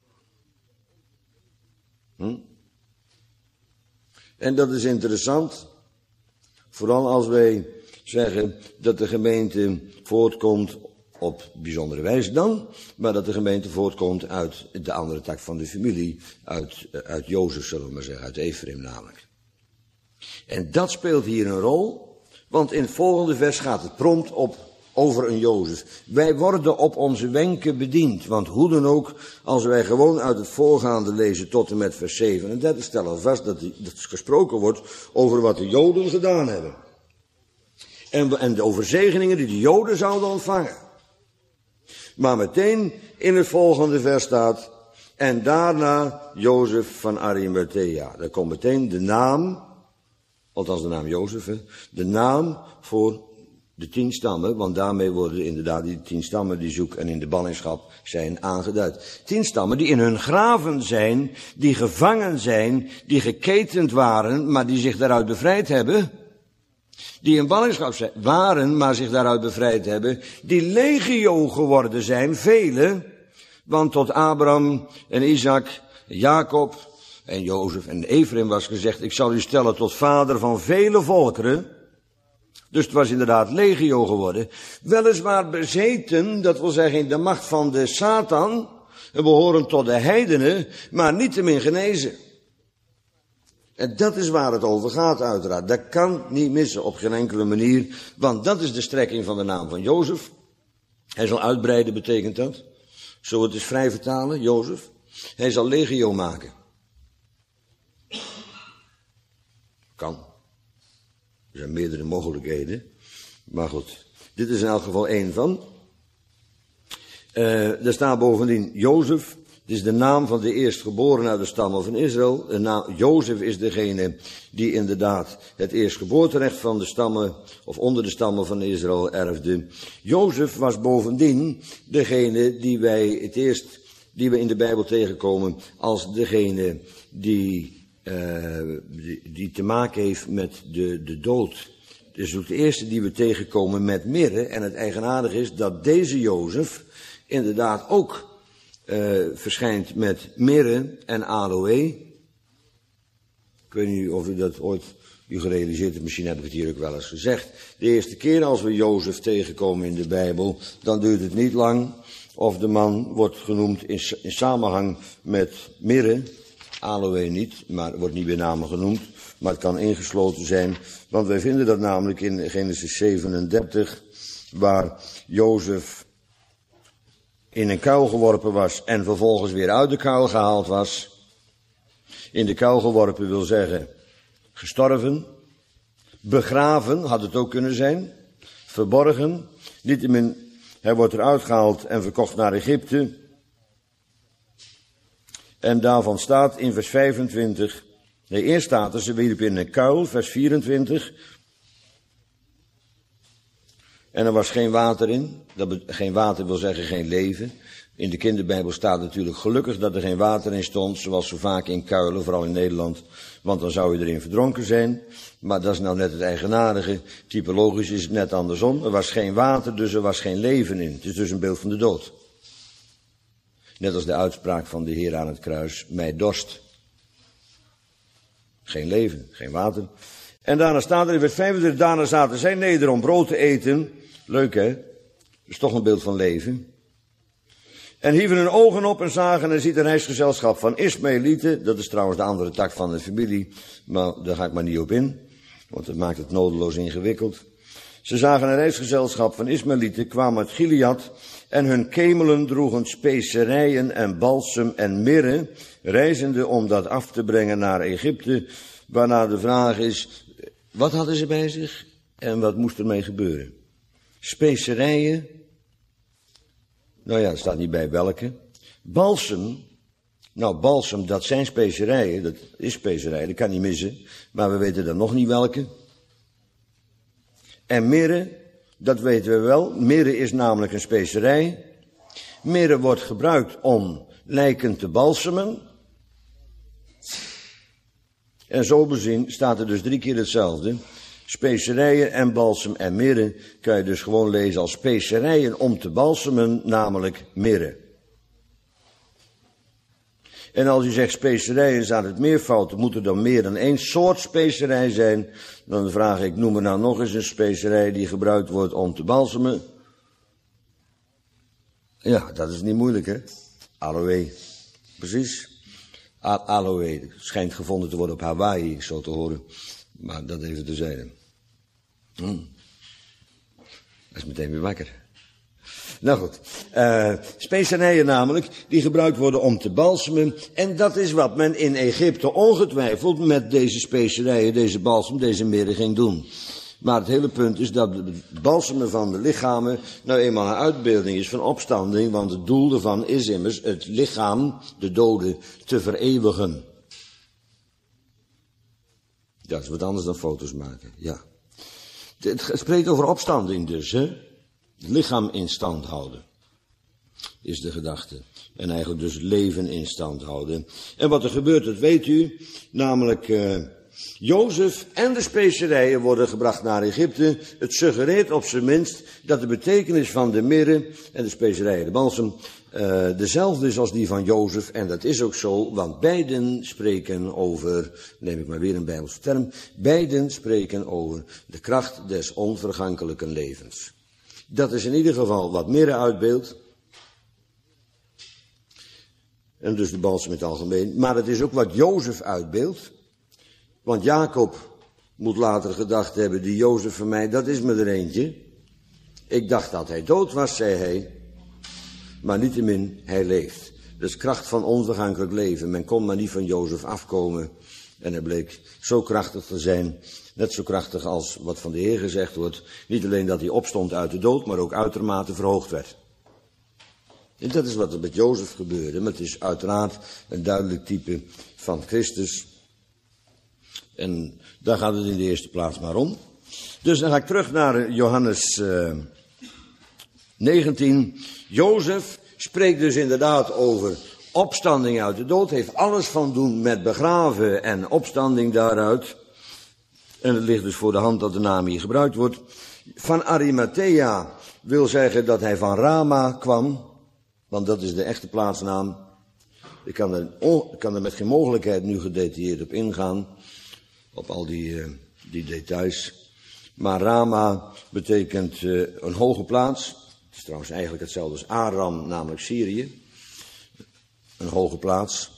En dat is interessant, vooral als wij zeggen dat de gemeente voortkomt op bijzondere wijze dan, maar dat de gemeente voortkomt uit de andere tak van de familie, uit Jozef, zullen we maar zeggen, uit Ephraim namelijk. En dat speelt hier een rol, want in het volgende vers gaat het prompt over een Jozef. Wij worden op onze wenken bediend, want hoe dan ook, als wij gewoon uit het voorgaande lezen tot en met vers 37, stellen we vast dat gesproken wordt over wat de Joden gedaan hebben. En de overzegeningen die de Joden zouden ontvangen. Maar meteen in het volgende vers staat, en daarna Jozef van Arimathea. Daar komt meteen de naam, althans de naam Jozef, de naam voor de 10 stammen, want daarmee worden inderdaad die 10 stammen die zoek en in de ballingschap zijn aangeduid. 10 stammen die in hun graven zijn, die gevangen zijn, die geketend waren, maar die zich daaruit bevrijd hebben. Die in ballingschap waren, maar zich daaruit bevrijd hebben. Die legio geworden zijn, vele. Want tot Abraham en Isaac, en Jacob en Jozef en Ephraim was gezegd, ik zal u stellen tot vader van vele volkeren. Dus het was inderdaad legio geworden. Weliswaar bezeten, dat wil zeggen in de macht van de Satan, en behoren tot de heidenen, maar niettemin genezen. En dat is waar het over gaat uiteraard. Dat kan niet missen op geen enkele manier, want dat is de strekking van de naam van Jozef. Hij zal uitbreiden, betekent dat. Zo het is vrij vertalen, Jozef. Hij zal legio maken. Kan. Er zijn meerdere mogelijkheden. Maar goed, dit is in elk geval één van. Er staat bovendien Jozef. Het is de naam van de eerstgeborene uit de stammen van Israël. Jozef is degene die inderdaad het eerstgeboorterecht van de stammen, of onder de stammen van Israël erfde. Jozef was bovendien degene die we in de Bijbel tegenkomen als degene die te maken heeft met de dood. Dus ook de eerste die we tegenkomen met mirre. En het eigenaardige is dat deze Jozef inderdaad ook verschijnt met mirre en aloë. Ik weet niet of u dat ooit gerealiseerd hebt, misschien heb ik het hier ook wel eens gezegd. De eerste keer als we Jozef tegenkomen in de Bijbel, dan duurt het niet lang of de man wordt genoemd in samenhang met mirre. Aloë niet, maar wordt niet bij name genoemd, maar het kan ingesloten zijn. Want wij vinden dat namelijk in Genesis 37, waar Jozef in een kuil geworpen was en vervolgens weer uit de kuil gehaald was. In de kuil geworpen wil zeggen gestorven, begraven had het ook kunnen zijn, verborgen. Niettemin, hij wordt eruit gehaald en verkocht naar Egypte. En daarvan staat in vers 25, nee, eerst staat er, ze wierp in een kuil, vers 24. En er was geen water in. Geen water wil zeggen geen leven. In de kinderbijbel staat natuurlijk gelukkig dat er geen water in stond, zoals zo vaak in kuilen, vooral in Nederland. Want dan zou je erin verdronken zijn. Maar dat is nou net het eigenaardige. Typologisch is het net andersom. Er was geen water, dus er was geen leven in. Het is dus een beeld van de dood. Net als de uitspraak van de Heer aan het kruis, mij dorst. Geen leven, geen water. En daarna staat er in vers 25, daarna zaten zij neder om brood te eten. Leuk hè? Dat is toch een beeld van leven. En hieven hun ogen op en zagen en ziet een reisgezelschap van Ismaëlieten. Dat is trouwens de andere tak van de familie, maar daar ga ik maar niet op in. Want dat maakt het nodeloos ingewikkeld. Ze zagen een reisgezelschap van Ismaëlieten, kwamen uit Gilead. En hun kemelen droegen specerijen en balsem en mirre, reizende om dat af te brengen naar Egypte. Waarna de vraag is, wat hadden ze bij zich en wat moest ermee gebeuren? Specerijen, nou ja, er staat niet bij welke. Balsem, nou balsem, dat zijn specerijen, dat is specerij, dat kan niet missen. Maar we weten dan nog niet welke. En mirre, dat weten we wel. Mirre is namelijk een specerij. Mirre wordt gebruikt om lijken te balsemen. En zo bezien staat er dus 3 keer hetzelfde. Specerijen en balsem en mirre kan je dus gewoon lezen als specerijen om te balsemen, namelijk mirre. En als je zegt specerijen staat het meervoud, moet er dan meer dan 1 soort specerij zijn. Dan vraag ik, noem me nou nog eens een specerij die gebruikt wordt om te balsemen. Ja, dat is niet moeilijk hè. Aloë. Precies. Aloë schijnt gevonden te worden op Hawaii, zo te horen. Maar dat even terzijde. Dat is meteen weer wakker. Nou goed, specerijen namelijk, die gebruikt worden om te balsemen. En dat is wat men in Egypte ongetwijfeld met deze specerijen, deze balsem, deze mirre ging doen. Maar het hele punt is dat het balsemen van de lichamen nou eenmaal een uitbeelding is van opstanding. Want het doel ervan is immers het lichaam, de dode, te vereeuwigen. Ja, dat is wat anders dan foto's maken, ja. Het spreekt over opstanding dus, hè. Het lichaam in stand houden, is de gedachte. En eigenlijk dus het leven in stand houden. En wat er gebeurt, dat weet u. Namelijk, Jozef en de specerijen worden gebracht naar Egypte. Het suggereert op zijn minst dat de betekenis van de mirre en de specerijen, de balsem, dezelfde is als die van Jozef. En dat is ook zo, want beiden spreken over, neem ik maar weer een Bijbelse term, beiden spreken over de kracht des onvergankelijke levens. Dat is in ieder geval wat mirre uitbeeldt. En dus de balsem in het algemeen. Maar het is ook wat Jozef uitbeeldt. Want Jacob moet later gedacht hebben, die Jozef van mij, dat is me er eentje. Ik dacht dat hij dood was, zei hij. Maar niettemin, hij leeft. Dat is kracht van onvergankelijk leven. Men kon maar niet van Jozef afkomen. En hij bleek zo krachtig te zijn. Net zo krachtig als wat van de Heer gezegd wordt. Niet alleen dat hij opstond uit de dood, maar ook uitermate verhoogd werd. En dat is wat er met Jozef gebeurde. Maar het is uiteraard een duidelijk type van Christus. En daar gaat het in de eerste plaats maar om. Dus dan ga ik terug naar Johannes 19. Jozef spreekt dus inderdaad over opstanding uit de dood. Heeft alles van doen met begraven en opstanding daaruit. En het ligt dus voor de hand dat de naam hier gebruikt wordt. Van Arimathea wil zeggen dat hij van Rama kwam. Want dat is de echte plaatsnaam. Ik kan er met geen mogelijkheid nu gedetailleerd op ingaan. Op al die details. Maar Rama betekent een hoge plaats. Het is trouwens eigenlijk hetzelfde als Aram, namelijk Syrië. Een hoge plaats.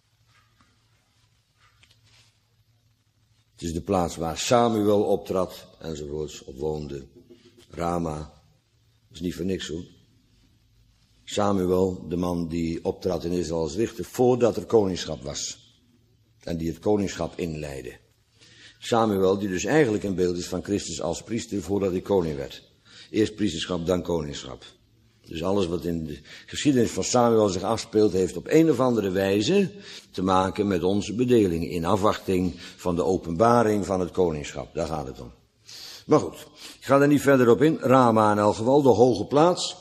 Het is de plaats waar Samuel optrad enzovoorts, op woonde. Rama. Dat is niet voor niks hoor. Samuel, de man die optrad in Israël als richter voordat er koningschap was. En die het koningschap inleidde. Samuel, die dus eigenlijk een beeld is van Christus als priester voordat hij koning werd. Eerst priesterschap, dan koningschap. Dus alles wat in de geschiedenis van Samuel zich afspeelt, heeft op een of andere wijze te maken met onze bedeling. In afwachting van de openbaring van het koningschap. Daar gaat het om. Maar goed, ik ga er niet verder op in. Rama in elk geval, de hoge plaats.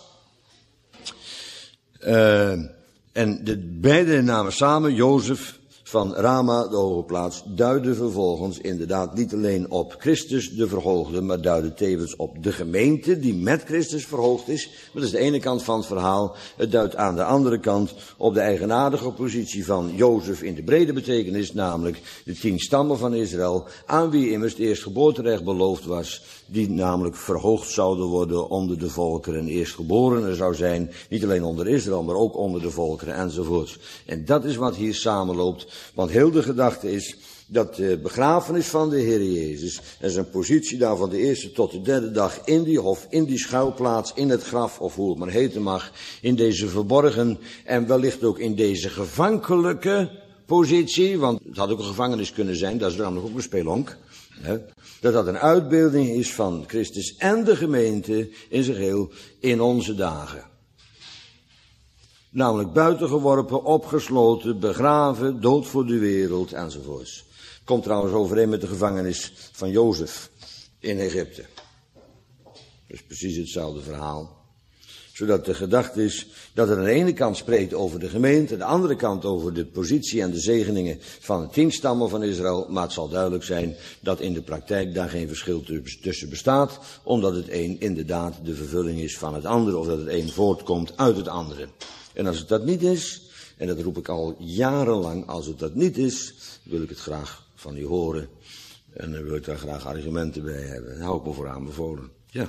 En de beide namen samen, Jozef van Rama, de hoge plaats, duiden vervolgens inderdaad niet alleen op Christus de verhoogde, maar duiden tevens op de gemeente die met Christus verhoogd is. Maar dat is de ene kant van het verhaal. Het duidt aan de andere kant op de eigenaardige positie van Jozef in de brede betekenis, namelijk de 10 stammen van Israël, aan wie immers het eerstgeboorterecht beloofd was, die namelijk verhoogd zouden worden onder de volkeren, eerstgeborene zou zijn, niet alleen onder Israël, maar ook onder de volkeren enzovoorts. En dat is wat hier samenloopt, want heel de gedachte is dat de begrafenis van de Heer Jezus en zijn positie daar van de eerste tot de derde dag in die hof, in die schuilplaats, in het graf, of hoe het maar heten mag, in deze verborgen en wellicht ook in deze gevankelijke positie, want het had ook een gevangenis kunnen zijn, dat is namelijk ook een spelonk, dat dat een uitbeelding is van Christus en de gemeente in zijn geheel in onze dagen. Namelijk buitengeworpen, opgesloten, begraven, dood voor de wereld enzovoorts. Komt trouwens overeen met de gevangenis van Jozef in Egypte. Dus precies hetzelfde verhaal. Zodat de gedachte is dat het aan de ene kant spreekt over de gemeente, aan de andere kant over de positie en de zegeningen van de 10 stammen van Israël. Maar het zal duidelijk zijn dat in de praktijk daar geen verschil tussen bestaat, omdat het een inderdaad de vervulling is van het andere, of dat het een voortkomt uit het andere. En als het dat niet is, en dat roep ik al jarenlang, als het dat niet is, wil ik het graag van u horen. En dan wil ik daar graag argumenten bij hebben. Daar hou ik me voor aanbevolen. Ja.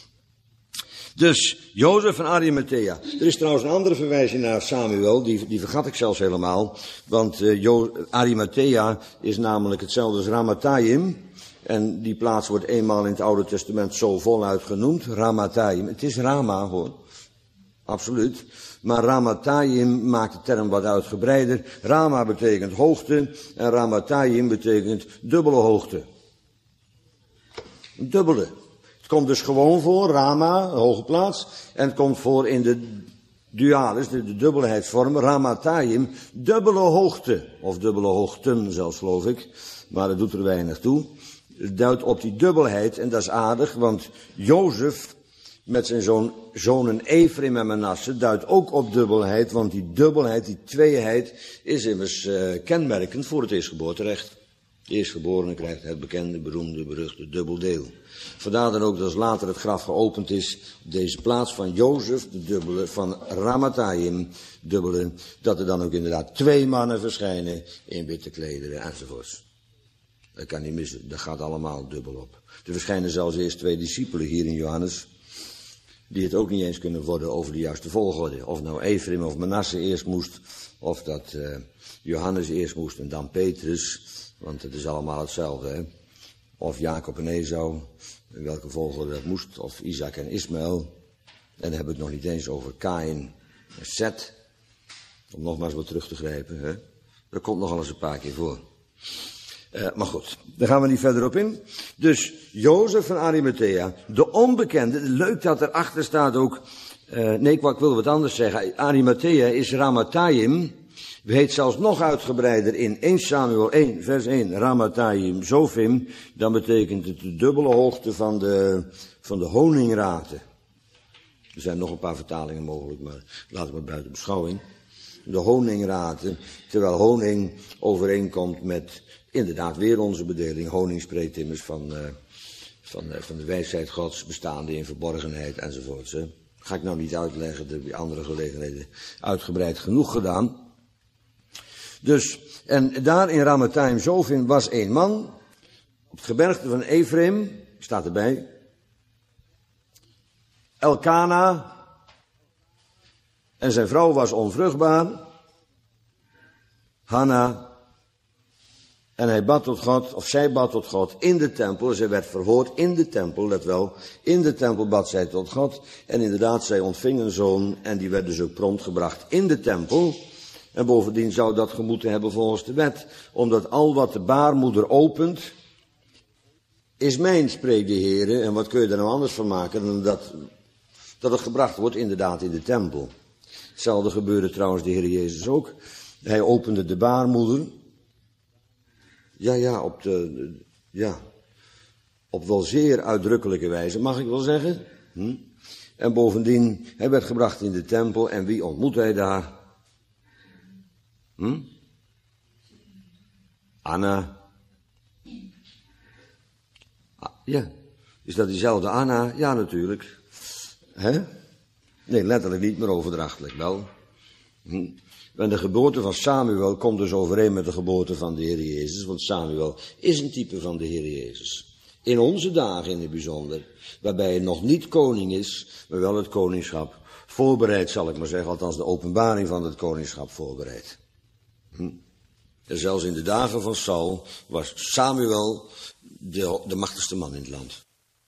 Dus, Jozef van Arimathea. Er is trouwens een andere verwijzing naar Samuel, die vergat ik zelfs helemaal. Want Arimathea is namelijk hetzelfde als Ramathaim. En die plaats wordt eenmaal in het Oude Testament zo voluit genoemd, Ramathaim. Het is Rama hoor, absoluut. Maar Ramathaim maakt de term wat uitgebreider. Rama betekent hoogte en Ramathaim betekent dubbele hoogte. Een dubbele. Het komt dus gewoon voor, Rama, een hoge plaats, en het komt voor in de dualis, de dubbelheidsvorm, Ramathaim, dubbele hoogte, of dubbele hoogten zelfs geloof ik, maar dat doet er weinig toe. Het duidt op die dubbelheid en dat is aardig, want Jozef met zijn zonen Efraim en Manasse duidt ook op dubbelheid, want die dubbelheid, die tweeheid, is immers kenmerkend voor het eerstgeboorterecht. De eerstgeborene krijgt het bekende, beroemde, beruchte dubbeldeel. Vandaar dan ook dat als later het graf geopend is, op deze plaats van Jozef, de dubbele, van Ramathaim, dubbele, dat er dan ook inderdaad 2 mannen verschijnen in witte klederen enzovoorts. Dat kan niet missen, dat gaat allemaal dubbel op. Er verschijnen zelfs eerst 2 discipelen hier in Johannes. die het ook niet eens kunnen worden over de juiste volgorde. Of nou Ephraim of Manasse eerst moest, of dat Johannes eerst moest en dan Petrus, want het is allemaal hetzelfde, hè. Of Jacob en Esau, in welke volgorde dat moest, of Isaac en Ismaël. En dan hebben we het nog niet eens over Kaïn en Seth, om nogmaals wat terug te grijpen, hè. Dat komt nog eens een paar keer voor. Maar goed, daar gaan we niet verder op in. Dus Jozef van Arimathea, de onbekende, leuk dat erachter staat ook, ik wilde wat anders zeggen. Arimathea is Ramathaim, heet zelfs nog uitgebreider in 1 Samuel 1 vers 1, Ramathaim Zophim, dan betekent het de dubbele hoogte van de honingraten. Er zijn nog een paar vertalingen mogelijk, maar laten we buiten beschouwing. De honingraten, terwijl honing overeenkomt met inderdaad weer onze bedeling. Honing spreekt immers van de wijsheid Gods, bestaande in verborgenheid enzovoorts. Hè. Ga ik nou niet uitleggen, dat heb ik bij andere gelegenheden uitgebreid genoeg gedaan. Dus, en daar in Ramathaim Zophim was een man, op het gebergte van Ephraim, staat erbij, Elkana, en zijn vrouw was onvruchtbaar, Hanna, en hij bad tot God, of zij bad tot God in de tempel. Zij werd verhoord in de tempel, let wel. In de tempel bad zij tot God. En inderdaad, zij ontving een zoon. En die werd dus ook prompt gebracht in de tempel. En bovendien zou dat gemoeten hebben volgens de wet. Omdat al wat de baarmoeder opent, is mijn, spreekt de Heer. En wat kun je er nou anders van maken dan dat het gebracht wordt inderdaad in de tempel. Hetzelfde gebeurde trouwens de Heer Jezus ook. Hij opende de baarmoeder. Op wel zeer uitdrukkelijke wijze, mag ik wel zeggen. En bovendien, hij werd gebracht in de tempel en wie ontmoet hij daar? Anna. Ja, is dat diezelfde Anna? Ja, natuurlijk. Hè? Nee, letterlijk niet, maar overdrachtelijk wel. En de geboorte van Samuel komt dus overeen met de geboorte van de Heer Jezus, want Samuel is een type van de Heer Jezus. In onze dagen in het bijzonder, waarbij hij nog niet koning is, maar wel het koningschap voorbereid, zal ik maar zeggen, althans de openbaring van het koningschap voorbereid. En zelfs in de dagen van Saul was Samuel de machtigste man in het land.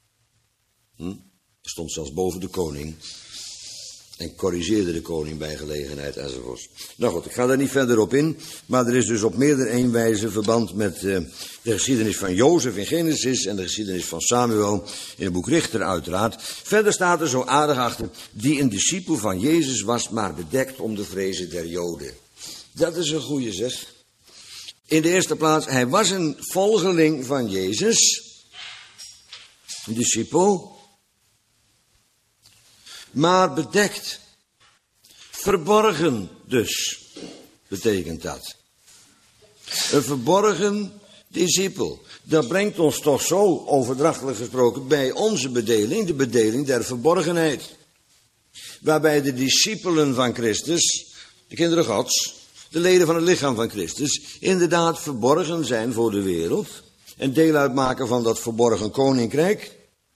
Stond zelfs boven de koning. En corrigeerde de koning bij gelegenheid enzovoorts. Nou goed, ik ga daar niet verder op in. Maar er is dus op meerdere een wijze verband met de geschiedenis van Jozef in Genesis en de geschiedenis van Samuel in het boek Richter uiteraard. Verder staat er zo aardig achter, die een discipel van Jezus was, maar bedekt om de vrezen der Joden. Dat is een goeie zeg. In de eerste plaats, hij was een volgeling van Jezus. Een discipel. Maar bedekt. Verborgen dus, betekent dat. Een verborgen discipel. Dat brengt ons toch zo, overdrachtelijk gesproken, bij onze bedeling, de bedeling der verborgenheid. Waarbij de discipelen van Christus, de kinderen Gods, de leden van het lichaam van Christus, inderdaad verborgen zijn voor de wereld. En deel uitmaken van dat verborgen koninkrijk.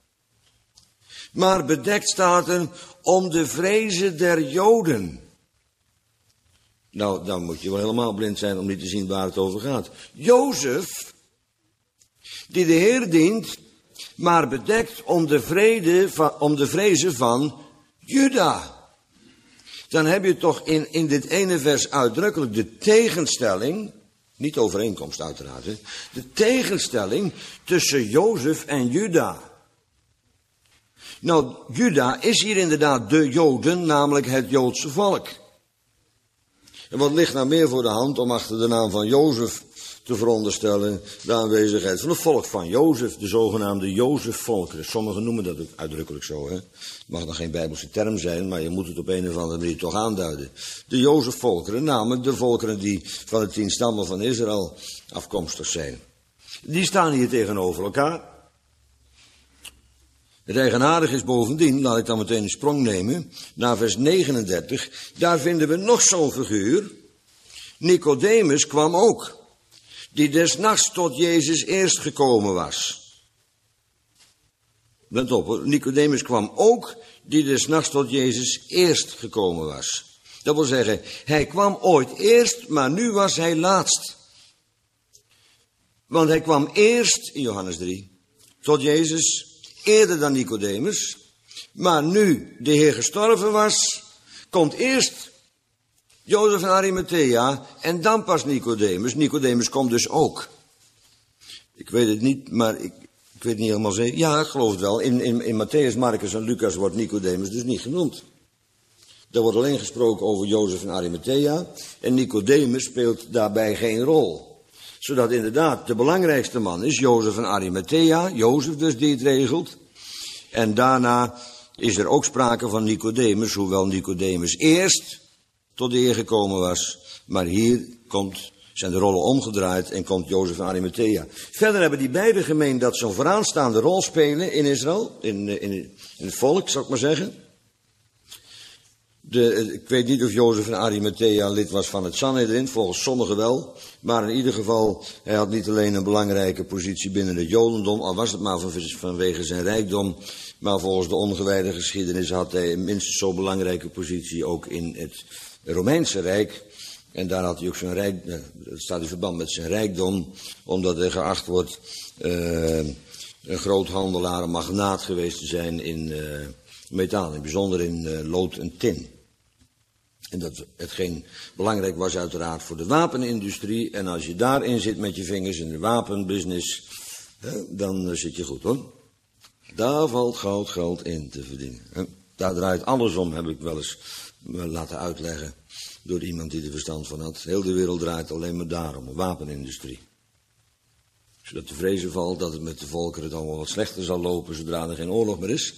Maar bedekt staat er om de vrezen der Joden. Nou, dan moet je wel helemaal blind zijn om niet te zien waar het over gaat. Jozef, die de Heer dient, maar bedekt om de vrezen van Juda. Dan heb je toch in dit ene vers uitdrukkelijk de tegenstelling, niet overeenkomst uiteraard, hè, de tegenstelling tussen Jozef en Juda. Nou, Juda is hier inderdaad de Joden, namelijk het Joodse volk. En wat ligt nou meer voor de hand om achter de naam van Jozef te veronderstellen de aanwezigheid van het volk van Jozef, de zogenaamde Jozefvolkeren. Sommigen noemen dat ook uitdrukkelijk zo, hè. Het mag nog geen Bijbelse term zijn, maar je moet het op een of andere manier toch aanduiden. De Jozefvolkeren, namelijk de volkeren die van de 10 stammen van Israël afkomstig zijn. Die staan hier tegenover elkaar. Het eigenaardige is bovendien, laat ik dan meteen een sprong nemen, naar vers 39, daar vinden we nog zo'n figuur. Nicodemus kwam ook, die des nachts tot Jezus eerst gekomen was. let op hoor, Nicodemus kwam ook, die des nachts tot Jezus eerst gekomen was. Dat wil zeggen, hij kwam ooit eerst, maar nu was hij laatst. Want hij kwam eerst, in Johannes 3, tot Jezus, eerder dan Nicodemus. Maar nu de Heer gestorven was, komt eerst Jozef van Arimathea en dan pas Nicodemus. Nicodemus komt dus ook. Ik weet het niet, maar ik weet het niet helemaal zeker. Ja, ik geloof het wel. In Matthäus, Marcus en Lucas wordt Nicodemus dus niet genoemd. Er wordt alleen gesproken over Jozef van Arimathea en Nicodemus speelt daarbij geen rol. Zodat inderdaad de belangrijkste man is Jozef van Arimathea, Jozef dus die het regelt. En daarna is er ook sprake van Nicodemus, hoewel Nicodemus eerst tot de Heer gekomen was. Maar hier zijn de rollen omgedraaid en komt Jozef van Arimathea. Verder hebben die beiden gemeend dat ze een vooraanstaande rol spelen in Israël, in het volk, zal ik maar zeggen. Ik weet niet of Jozef van Arimathea lid was van het Sanhedrin, volgens sommigen wel. Maar in ieder geval, hij had niet alleen een belangrijke positie binnen het Jodendom, al was het maar vanwege zijn rijkdom. Maar volgens de ongewijde geschiedenis had hij een minstens zo belangrijke positie ook in het Romeinse Rijk. En daar had hij ook dat staat in verband met zijn rijkdom, omdat hij geacht wordt een groothandelaar, een magnaat geweest te zijn in metaal, in het bijzonder in lood en tin. En dat hetgeen belangrijk was uiteraard voor de wapenindustrie. En als je daarin zit met je vingers in de wapenbusiness, dan zit je goed hoor. Daar valt geld in te verdienen. Daar draait alles om, heb ik wel eens laten uitleggen door iemand die er verstand van had. Heel de wereld draait alleen maar daarom, de wapenindustrie. Zodat te vrezen valt dat het met de volkeren dan wel wat slechter zal lopen zodra er geen oorlog meer is.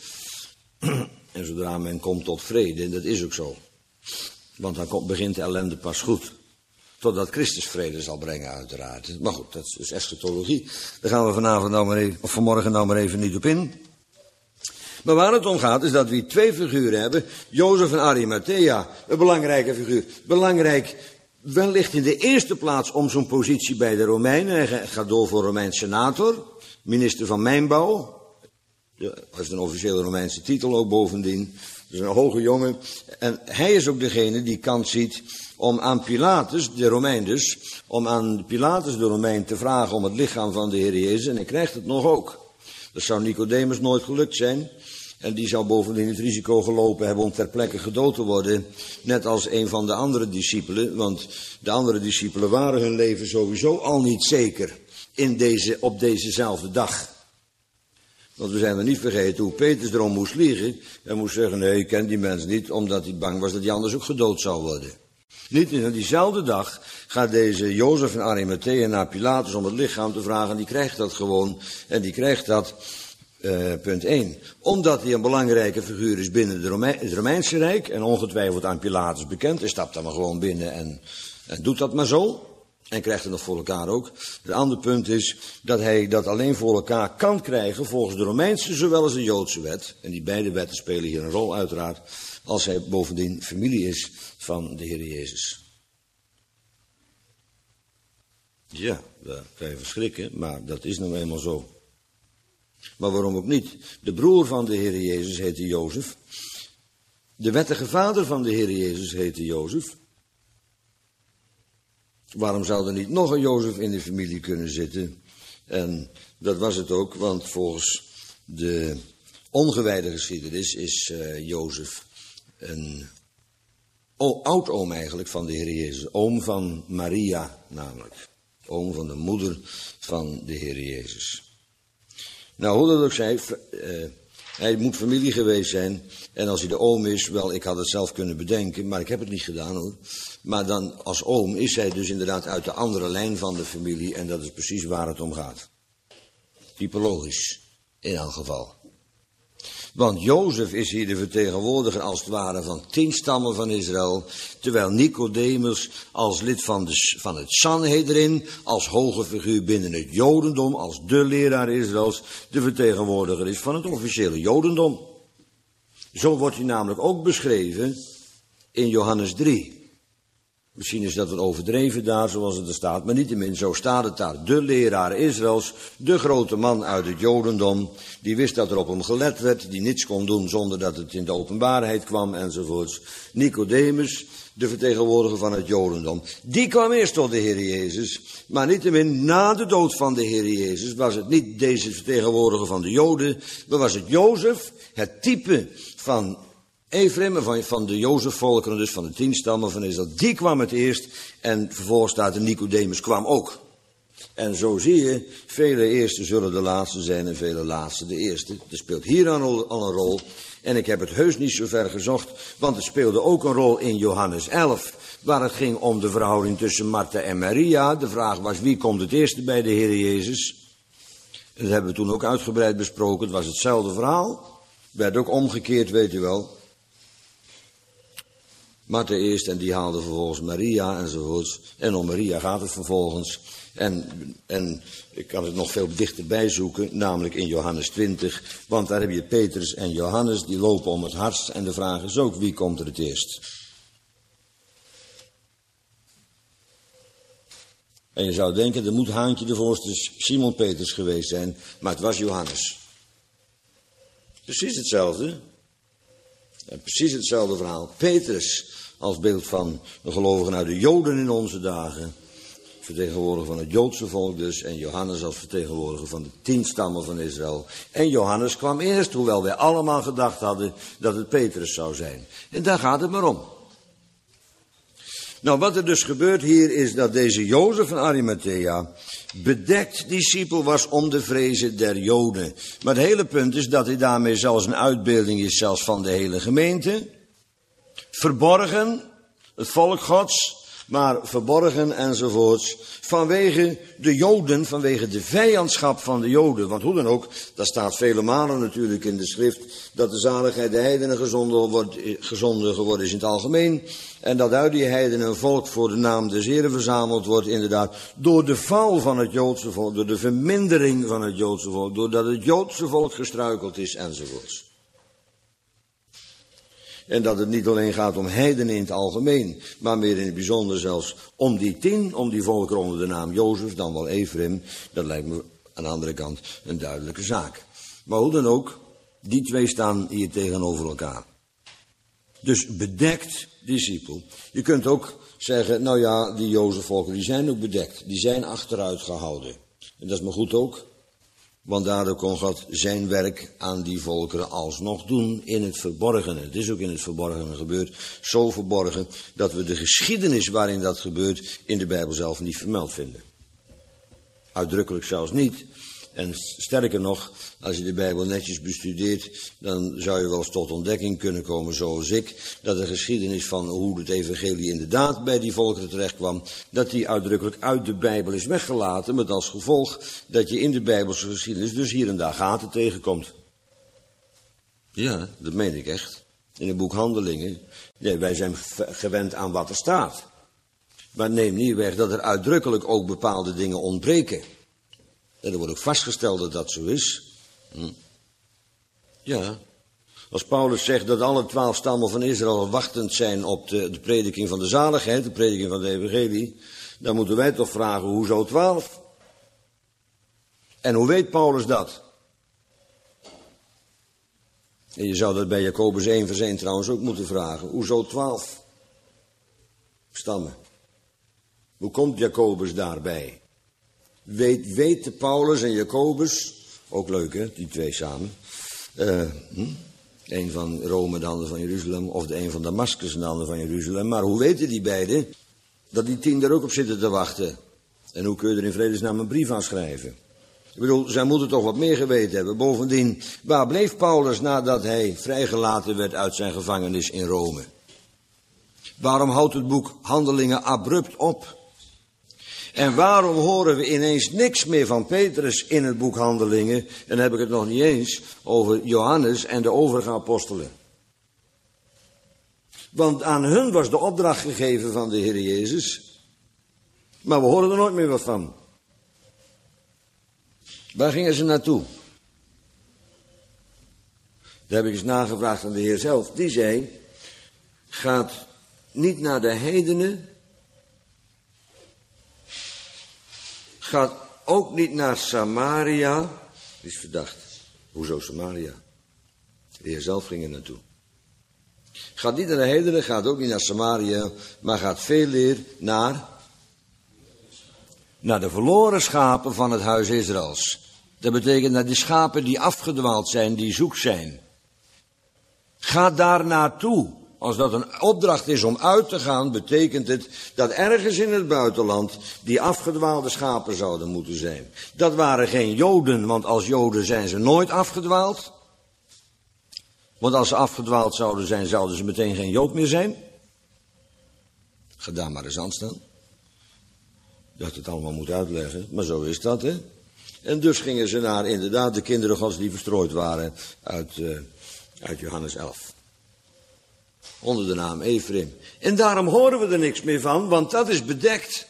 En zodra men komt tot vrede, en dat is ook zo. Want dan begint de ellende pas goed. Totdat Christus vrede zal brengen uiteraard. Maar goed, dat is eschatologie. Daar gaan we vanmorgen nou maar even niet op in. Maar waar het om gaat is dat we twee figuren hebben. Jozef van Arimathea, een belangrijke figuur. Belangrijk, wellicht in de eerste plaats om zo'n positie bij de Romeinen. Hij gaat door voor Romeins senator, minister van Mijnbouw. Dat is een officiële Romeinse titel ook bovendien. Dus een hoge jongen. En hij is ook degene die kans ziet om aan Pilatus, de Romein dus, om aan Pilatus de Romein te vragen om het lichaam van de Heer Jezus. En hij krijgt het nog ook. Dat zou Nicodemus nooit gelukt zijn. En die zou bovendien het risico gelopen hebben om ter plekke gedood te worden. Net als een van de andere discipelen. Want de andere discipelen waren hun leven sowieso al niet zeker op dezezelfde dag. Want we zijn er niet vergeten hoe Petrus erom moest liegen. Hij moest zeggen, nee, ik ken die mens niet, omdat hij bang was dat hij anders ook gedood zou worden. Niet in diezelfde dag gaat deze Jozef van Arimathea naar Pilatus om het lichaam te vragen. En die krijgt dat gewoon. En die krijgt dat, punt 1. Omdat hij een belangrijke figuur is binnen het Romeinse Rijk. En ongetwijfeld aan Pilatus bekend. Hij stapt dan maar gewoon binnen en doet dat maar zo. En krijgt het nog voor elkaar ook. Het andere punt is dat hij dat alleen voor elkaar kan krijgen volgens de Romeinse zowel als de Joodse wet. En die beide wetten spelen hier een rol uiteraard. Als hij bovendien familie is van de Heer Jezus. Ja, daar kan je verschrikken, maar dat is nou eenmaal zo. Maar waarom ook niet? De broer van de Heer Jezus heette Jozef. De wettige vader van de Heer Jezus heette Jozef. Waarom zou er niet nog een Jozef in de familie kunnen zitten? En dat was het ook, want volgens de ongewijde geschiedenis is Jozef een oudoom eigenlijk van de Heer Jezus. Oom van Maria namelijk. Oom van de moeder van de Heer Jezus. Nou, hoe dat ook zij, hij moet familie geweest zijn. En als hij de oom is, wel, ik had het zelf kunnen bedenken, maar ik heb het niet gedaan hoor. Maar dan als oom is hij dus inderdaad uit de andere lijn van de familie. En dat is precies waar het om gaat. Typologisch, in elk geval. Want Jozef is hier de vertegenwoordiger als het ware van 10 stammen van Israël. Terwijl Nicodemus als lid van het Sanhedrin, als hoge figuur binnen het Jodendom, als de leraar Israëls, de vertegenwoordiger is van het officiële Jodendom. Zo wordt hij namelijk ook beschreven in Johannes 3. Misschien is dat wat overdreven daar, zoals het er staat, maar niettemin, zo staat het daar. De leraar Israëls, de grote man uit het Jodendom, die wist dat er op hem gelet werd, die niets kon doen zonder dat het in de openbaarheid kwam, enzovoorts. Nicodemus, de vertegenwoordiger van het Jodendom, die kwam eerst tot de Heer Jezus, maar niettemin, na de dood van de Heer Jezus, was het niet deze vertegenwoordiger van de Joden, maar was het Jozef, het type van Efraim, van de Jozefvolkeren, dus van de 10 stammen van Israël, die kwam het eerst en vervolgens staat de Nicodemus kwam ook. En zo zie je, vele eerste zullen de laatste zijn en vele laatste de eerste. Er speelt hier al een rol en ik heb het heus niet zo ver gezocht, want het speelde ook een rol in Johannes 11, waar het ging om de verhouding tussen Martha en Maria. De vraag was wie komt het eerste bij de Heer Jezus? Dat hebben we toen ook uitgebreid besproken, het was hetzelfde verhaal. Werd ook omgekeerd, weet u wel. Martha eerst en die haalde vervolgens Maria enzovoorts. En om Maria gaat het vervolgens. En ik kan het nog veel dichterbij zoeken, namelijk in Johannes 20. Want daar heb je Petrus en Johannes, die lopen om het hardst. En de vraag is ook, wie komt er het eerst? En je zou denken, er moet haantje de voorste Simon Petrus geweest zijn. Maar het was Johannes. Precies hetzelfde. En precies hetzelfde verhaal. Petrus als beeld van de gelovigen uit de Joden in onze dagen. Vertegenwoordiger van het Joodse volk dus. En Johannes als vertegenwoordiger van de 10 stammen van Israël. En Johannes kwam eerst, hoewel wij allemaal gedacht hadden dat het Petrus zou zijn. En daar gaat het maar om. Nou, wat er dus gebeurt hier is dat deze Jozef van Arimathea bedekt discipel was om de vrezen der Joden. Maar het hele punt is dat hij daarmee zelfs een uitbeelding is zelfs van de hele gemeente. Verborgen, het volk Gods, maar verborgen enzovoorts. Vanwege de Joden, vanwege de vijandschap van de Joden. Want hoe dan ook, dat staat vele malen natuurlijk in de schrift, dat de zaligheid de heidenen gezonden geworden is in het algemeen. En dat uit die heidenen een volk voor de naam des Heren verzameld wordt, inderdaad, door de val van het Joodse volk, door de vermindering van het Joodse volk, doordat het Joodse volk gestruikeld is enzovoorts. En dat het niet alleen gaat om heidenen in het algemeen, maar meer in het bijzonder zelfs om die 10, om die volkeren onder de naam Jozef, dan wel Efraim. Dat lijkt me aan de andere kant een duidelijke zaak. Maar hoe dan ook, die twee staan hier tegenover elkaar. Dus bedekt discipel. Je kunt ook zeggen, nou ja, die Jozefvolkeren die zijn ook bedekt. Die zijn achteruit gehouden. En dat is maar goed ook. Want daardoor kon God zijn werk aan die volkeren alsnog doen in het verborgene. Het is ook in het verborgene gebeurd. Zo verborgen dat we de geschiedenis waarin dat gebeurt in de Bijbel zelf niet vermeld vinden. Uitdrukkelijk zelfs niet. En sterker nog, als je de Bijbel netjes bestudeert, dan zou je wel eens tot ontdekking kunnen komen, zoals ik, dat de geschiedenis van hoe het evangelie inderdaad bij die volkeren terecht kwam, dat die uitdrukkelijk uit de Bijbel is weggelaten, met als gevolg dat je in de Bijbelse geschiedenis dus hier en daar gaten tegenkomt. Ja, dat meen ik echt. In het boek Handelingen, nee, wij zijn gewend aan wat er staat. Maar neem niet weg dat er uitdrukkelijk ook bepaalde dingen ontbreken. En er wordt ook vastgesteld dat dat zo is. Ja. Als Paulus zegt dat alle 12 stammen van Israël wachtend zijn op de prediking van de zaligheid, de prediking van de evangelie, dan moeten wij toch vragen, hoezo 12? En hoe weet Paulus dat? En je zou dat bij Jacobus 1 vers 1 trouwens ook moeten vragen. Hoezo 12 stammen? Hoe komt Jacobus daarbij? Weten Paulus en Jacobus, ook leuk hè, die twee samen. Een van Rome, de ander van Jeruzalem, of de een van Damascus en de ander van Jeruzalem. Maar hoe weten die beiden dat die 10 er ook op zitten te wachten? En hoe kun je er in vredesnaam een brief aan schrijven? Ik bedoel, zij moeten toch wat meer geweten hebben. Bovendien, waar bleef Paulus nadat hij vrijgelaten werd uit zijn gevangenis in Rome? Waarom houdt het boek Handelingen abrupt op? En waarom horen we ineens niks meer van Petrus in het boek Handelingen? En dan heb ik het nog niet eens over Johannes en de overige apostelen. Want aan hun was de opdracht gegeven van de Heer Jezus. Maar we horen er nooit meer wat van. Waar gingen ze naartoe? Daar heb ik eens nagevraagd aan de Heer zelf. Die zei, gaat niet naar de heidenen, Gaat ook niet naar Samaria. Dat is verdacht. Hoezo Samaria? De Heer zelf ging er naartoe. Gaat niet naar de heidenen, gaat ook niet naar Samaria, maar gaat veel meer naar de verloren schapen van het huis Israëls. Dat betekent naar die schapen die afgedwaald zijn, die zoek zijn. Ga daar naartoe. Als dat een opdracht is om uit te gaan, betekent het dat ergens in het buitenland die afgedwaalde schapen zouden moeten zijn. Dat waren geen Joden, want als Joden zijn ze nooit afgedwaald. Want als ze afgedwaald zouden zijn, zouden ze meteen geen Jood meer zijn. Ga daar maar eens aan staan. Dat het allemaal moet uitleggen, maar zo is dat, hè. En dus gingen ze naar inderdaad de kinderen Gods die verstrooid waren uit Johannes 11. Onder de naam Ephraim. En daarom horen we er niks meer van, want dat is bedekt.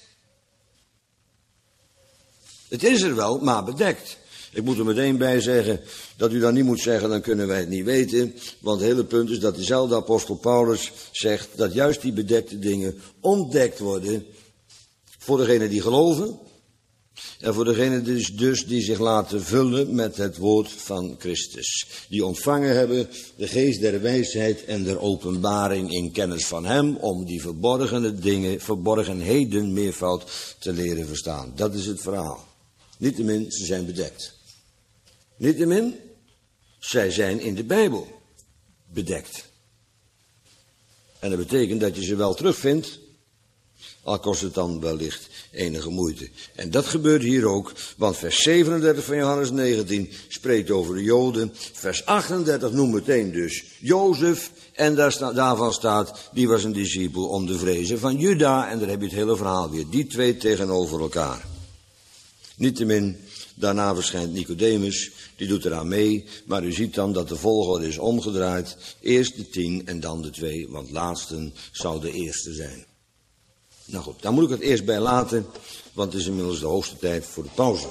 Het is er wel, maar bedekt. Ik moet er meteen bij zeggen dat u dan niet moet zeggen, dan kunnen wij het niet weten. Want het hele punt is dat dezelfde apostel Paulus zegt dat juist die bedekte dingen ontdekt worden voor degenen die geloven. En voor degenen dus die zich laten vullen met het woord van Christus. Die ontvangen hebben de geest der wijsheid en der openbaring in kennis van hem. Om die verborgenheden meervoud te leren verstaan. Dat is het verhaal. Niettemin, ze zijn bedekt. Niettemin, zij zijn in de Bijbel bedekt. En dat betekent dat je ze wel terugvindt. Al kost het dan wellicht enige moeite. En dat gebeurt hier ook, want vers 37 van Johannes 19 spreekt over de Joden. Vers 38 noemt meteen dus Jozef. En daarvan staat, die was een discipel om de vrezen van Juda. En daar heb je het hele verhaal weer. Die twee tegenover elkaar. Niettemin, daarna verschijnt Nicodemus. Die doet eraan mee. Maar u ziet dan dat de volgorde is omgedraaid. Eerst de 10 en dan de 2. Want laatsten zou de eerste zijn. Nou goed, daar moet ik het eerst bij laten, want het is inmiddels de hoogste tijd voor de pauze.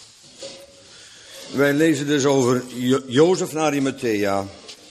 Wij lezen dus over Jozef van Arimathea,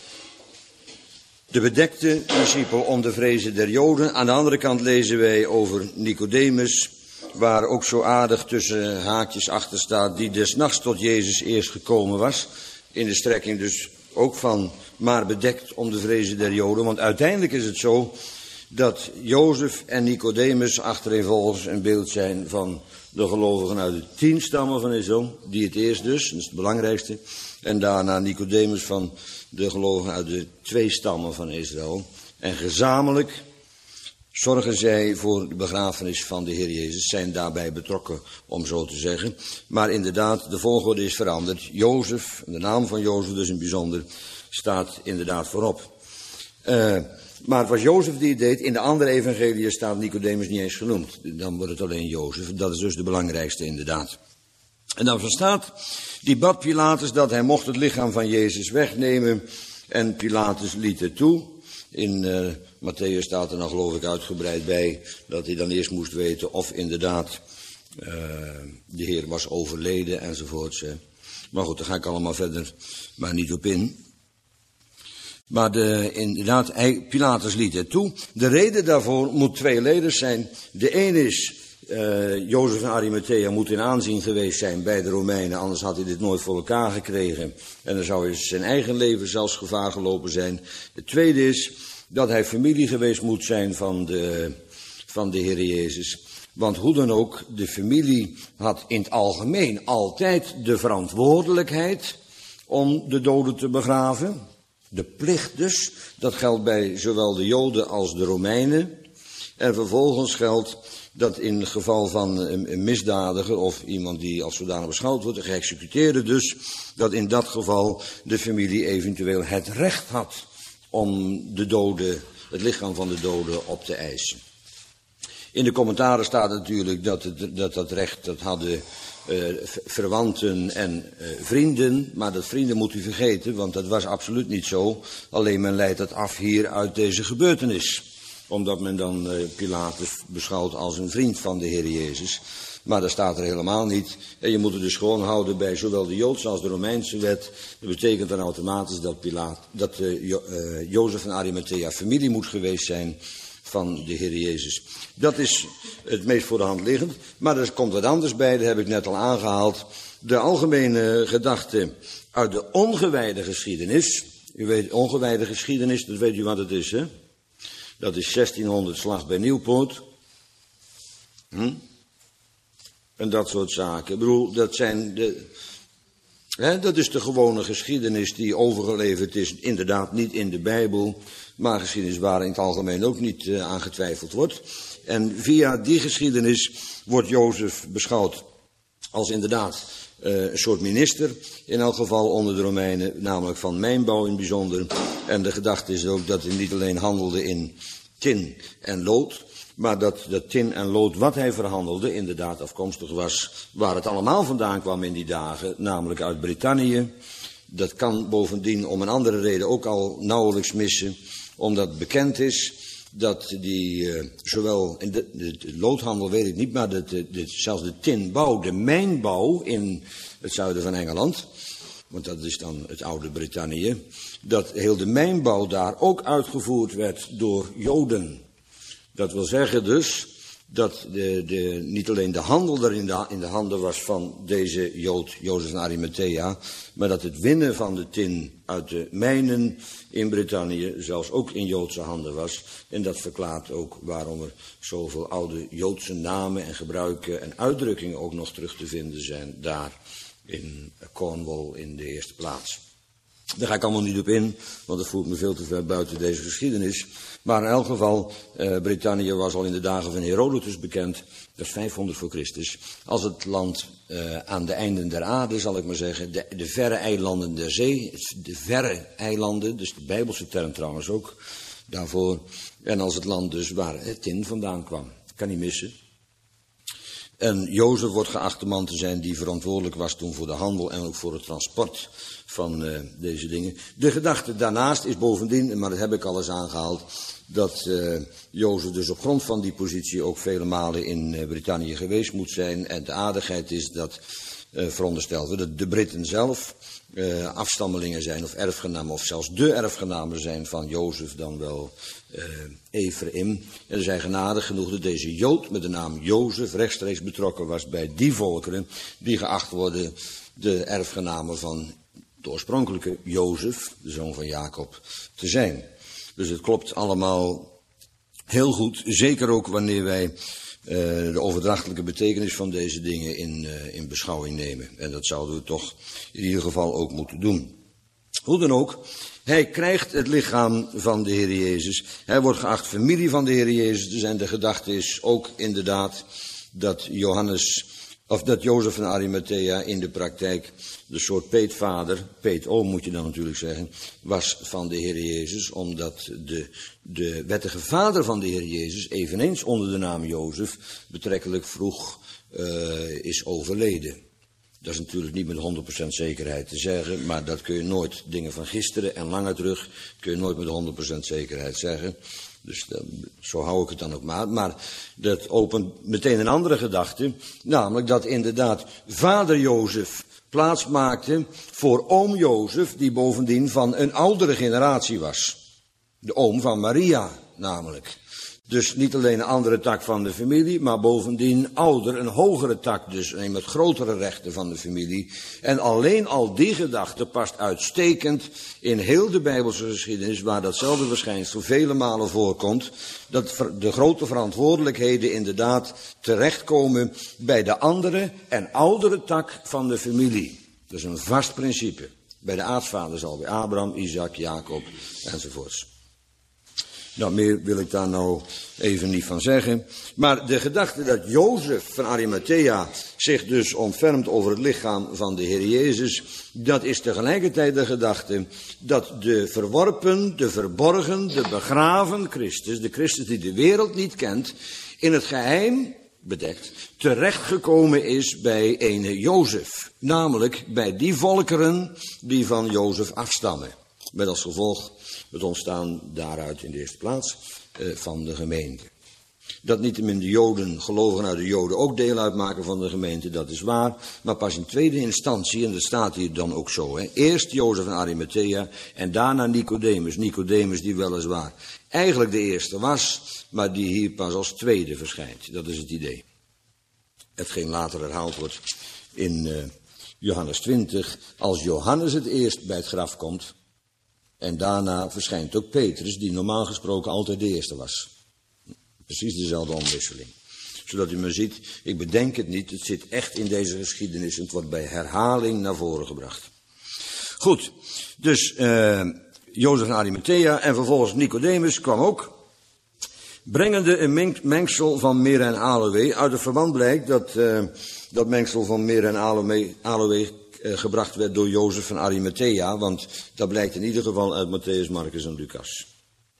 de bedekte discipel om de vrezen der Joden. Aan de andere kant lezen wij over Nicodemus, waar ook zo aardig tussen haakjes achter staat, die des nachts tot Jezus eerst gekomen was. In de strekking dus ook van maar bedekt om de vrezen der Joden, want uiteindelijk is het zo dat Jozef en Nicodemus achtereenvolgens een beeld zijn van de gelovigen uit de 10 stammen van Israël. Die het eerst dus, dat is het belangrijkste. En daarna Nicodemus van de gelovigen uit de 2 stammen van Israël. En gezamenlijk zorgen zij voor de begrafenis van de Heer Jezus. Zijn daarbij betrokken, om zo te zeggen. Maar inderdaad, de volgorde is veranderd. Jozef, de naam van Jozef dus in het bijzonder, staat inderdaad voorop. Maar het was Jozef die het deed. In de andere evangeliën staat Nicodemus niet eens genoemd. Dan wordt het alleen Jozef. Dat is dus de belangrijkste inderdaad. En dan staat, die bad Pilatus dat hij mocht het lichaam van Jezus wegnemen. En Pilatus liet het toe. In Matthäus staat er dan geloof ik uitgebreid bij dat hij dan eerst moest weten of inderdaad de Heer was overleden enzovoorts. Maar goed, daar ga ik allemaal verder maar niet op in. Maar inderdaad, Pilatus liet het toe. De reden daarvoor moet tweeledig zijn. De een is, Jozef van Arimathea moet in aanzien geweest zijn bij de Romeinen. Anders had hij dit nooit voor elkaar gekregen. En dan zou zijn eigen leven zelfs gevaar gelopen zijn. De tweede is dat hij familie geweest moet zijn van de Heer Jezus. Want hoe dan ook, de familie had in het algemeen altijd de verantwoordelijkheid om de doden te begraven. De plicht dus, dat geldt bij zowel de Joden als de Romeinen. En vervolgens geldt dat in het geval van een misdadiger of iemand die als zodanig beschouwd wordt, een geëxecuteerde dus, dat in dat geval de familie eventueel het recht had om het lichaam van de dode op te eisen. In de commentaren staat natuurlijk dat recht dat hadden verwanten en vrienden, maar dat vrienden moet u vergeten, want dat was absoluut niet zo. Alleen men leidt dat af hier uit deze gebeurtenis, omdat men dan Pilatus beschouwt als een vriend van de Heer Jezus. Maar dat staat er helemaal niet. En je moet het dus gewoon houden bij zowel de Joodse als de Romeinse wet. Dat betekent dan automatisch dat Jozef van Arimathea familie moet geweest zijn van de Heer Jezus. Dat is het meest voor de hand liggend. Maar er komt wat anders bij, dat heb ik net al aangehaald. De algemene gedachte uit de ongewijde geschiedenis. U weet, ongewijde geschiedenis, dat weet u wat het is, hè? Dat is 1600 slag bij Nieuwpoort. En dat soort zaken. Ik bedoel, dat is de gewone geschiedenis die overgeleverd is. Inderdaad niet in de Bijbel, maar geschiedenis waar in het algemeen ook niet aan getwijfeld wordt. En via die geschiedenis wordt Jozef beschouwd als inderdaad een soort minister. In elk geval onder de Romeinen, namelijk van mijnbouw in het bijzonder. En de gedachte is ook dat hij niet alleen handelde in tin en lood, maar dat tin en lood wat hij verhandelde inderdaad afkomstig was waar het allemaal vandaan kwam in die dagen, namelijk uit Brittannië. Dat kan bovendien om een andere reden ook al nauwelijks missen, omdat bekend is dat die zowel in de loodhandel weet ik niet, maar zelfs de tinbouw, de mijnbouw in het zuiden van Engeland, want dat is dan het oude Brittannië, dat heel de mijnbouw daar ook uitgevoerd werd door Joden. Dat wil zeggen dus dat niet alleen de handel er in de handen was van deze Jood, Jozef van Arimathea, maar dat het winnen van de tin uit de mijnen in Brittannië zelfs ook in Joodse handen was. En dat verklaart ook waarom er zoveel oude Joodse namen en gebruiken en uitdrukkingen ook nog terug te vinden zijn daar in Cornwall in de eerste plaats. Daar ga ik allemaal niet op in, want dat voert me veel te ver buiten deze geschiedenis. Maar in elk geval, Brittannië was al in de dagen van Herodotus bekend, dat is 500 voor Christus, als het land aan de einden der aarde, zal ik maar zeggen, de verre eilanden der zee, de verre eilanden, dus de Bijbelse term trouwens ook daarvoor, en als het land dus waar het tin vandaan kwam, kan niet missen. En Jozef wordt geacht de man te zijn die verantwoordelijk was toen voor de handel en ook voor het transport van deze dingen. De gedachte daarnaast is bovendien, maar dat heb ik al eens aangehaald, dat Jozef dus op grond van die positie ook vele malen in Brittannië geweest moet zijn. En de aardigheid is dat verondersteld wordt dat de Britten zelf afstammelingen zijn of erfgenamen of zelfs de erfgenamen zijn van Jozef dan wel Ephraim. En er zijn genadig genoeg dat deze Jood met de naam Jozef rechtstreeks betrokken was bij die volkeren die geacht worden de erfgenamen van de oorspronkelijke Jozef, de zoon van Jacob, te zijn. Dus het klopt allemaal heel goed, zeker ook wanneer wij de overdrachtelijke betekenis van deze dingen in beschouwing nemen. En dat zouden we toch in ieder geval ook moeten doen. Hoe dan ook, hij krijgt het lichaam van de Heer Jezus. Hij wordt geacht familie van de Heer Jezus te zijn. De gedachte is ook inderdaad dat Jozef van Arimathea in de praktijk de soort peetvader, peetoom moet je dan natuurlijk zeggen, was van de Heer Jezus, omdat de wettige vader van de Heer Jezus, eveneens onder de naam Jozef, betrekkelijk vroeg is overleden. Dat is natuurlijk niet met 100% zekerheid te zeggen, maar dat kun je nooit, dingen van gisteren en langer terug, kun je nooit met 100% zekerheid zeggen. Dus zo hou ik het dan ook maar. Maar dat opent meteen een andere gedachte, namelijk dat inderdaad vader Jozef plaats maakte voor oom Jozef, die bovendien van een oudere generatie was. De oom van Maria namelijk. Dus niet alleen een andere tak van de familie, maar bovendien ouder, een hogere tak dus, een met grotere rechten van de familie. En alleen al die gedachte past uitstekend in heel de Bijbelse geschiedenis, waar datzelfde verschijnsel vele malen voorkomt, dat de grote verantwoordelijkheden inderdaad terechtkomen bij de andere en oudere tak van de familie. Dat is een vast principe. Bij de aartsvaders al, bij Abraham, Isaac, Jacob enzovoorts. Nou, meer wil ik daar nou even niet van zeggen. Maar de gedachte dat Jozef van Arimathea zich dus ontfermt over het lichaam van de Heer Jezus, dat is tegelijkertijd de gedachte dat de verworpen, de verborgen, de begraven Christus, de Christus die de wereld niet kent, in het geheim bedekt, terechtgekomen is bij ene Jozef. Namelijk bij die volkeren die van Jozef afstammen. Met als gevolg het ontstaan daaruit in de eerste plaats van de gemeente. Dat niettemin de Joden, gelovigen uit de Joden, ook deel uitmaken van de gemeente, dat is waar. Maar pas in tweede instantie, en dat staat hier dan ook zo, hè, eerst Jozef van Arimathea en daarna Nicodemus. Nicodemus die weliswaar eigenlijk de eerste was, maar die hier pas als tweede verschijnt. Dat is het idee. Hetgeen later herhaald wordt in Johannes 20, als Johannes het eerst bij het graf komt. En daarna verschijnt ook Petrus, die normaal gesproken altijd de eerste was. Precies dezelfde omwisseling. Zodat u maar ziet, ik bedenk het niet, het zit echt in deze geschiedenis. Het wordt bij herhaling naar voren gebracht. Goed, dus Jozef van Arimathea en vervolgens Nicodemus kwam ook. Brengende een mengsel van mirre en aloë. Uit het verband blijkt dat mengsel van mirre en aloë gebracht werd door Jozef van Arimathea. Want dat blijkt in ieder geval uit Mattheüs, Marcus en Lucas.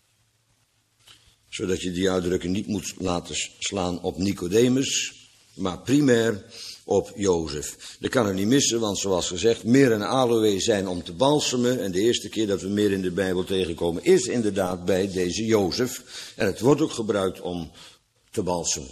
Zodat je die uitdrukking niet moet laten slaan op Nicodemus, maar primair op Jozef. Dat kan u niet missen, want zoals gezegd, mirre en aloë zijn om te balsemen. En de eerste keer dat we mirre in de Bijbel tegenkomen is inderdaad bij deze Jozef. En het wordt ook gebruikt om te balsemen.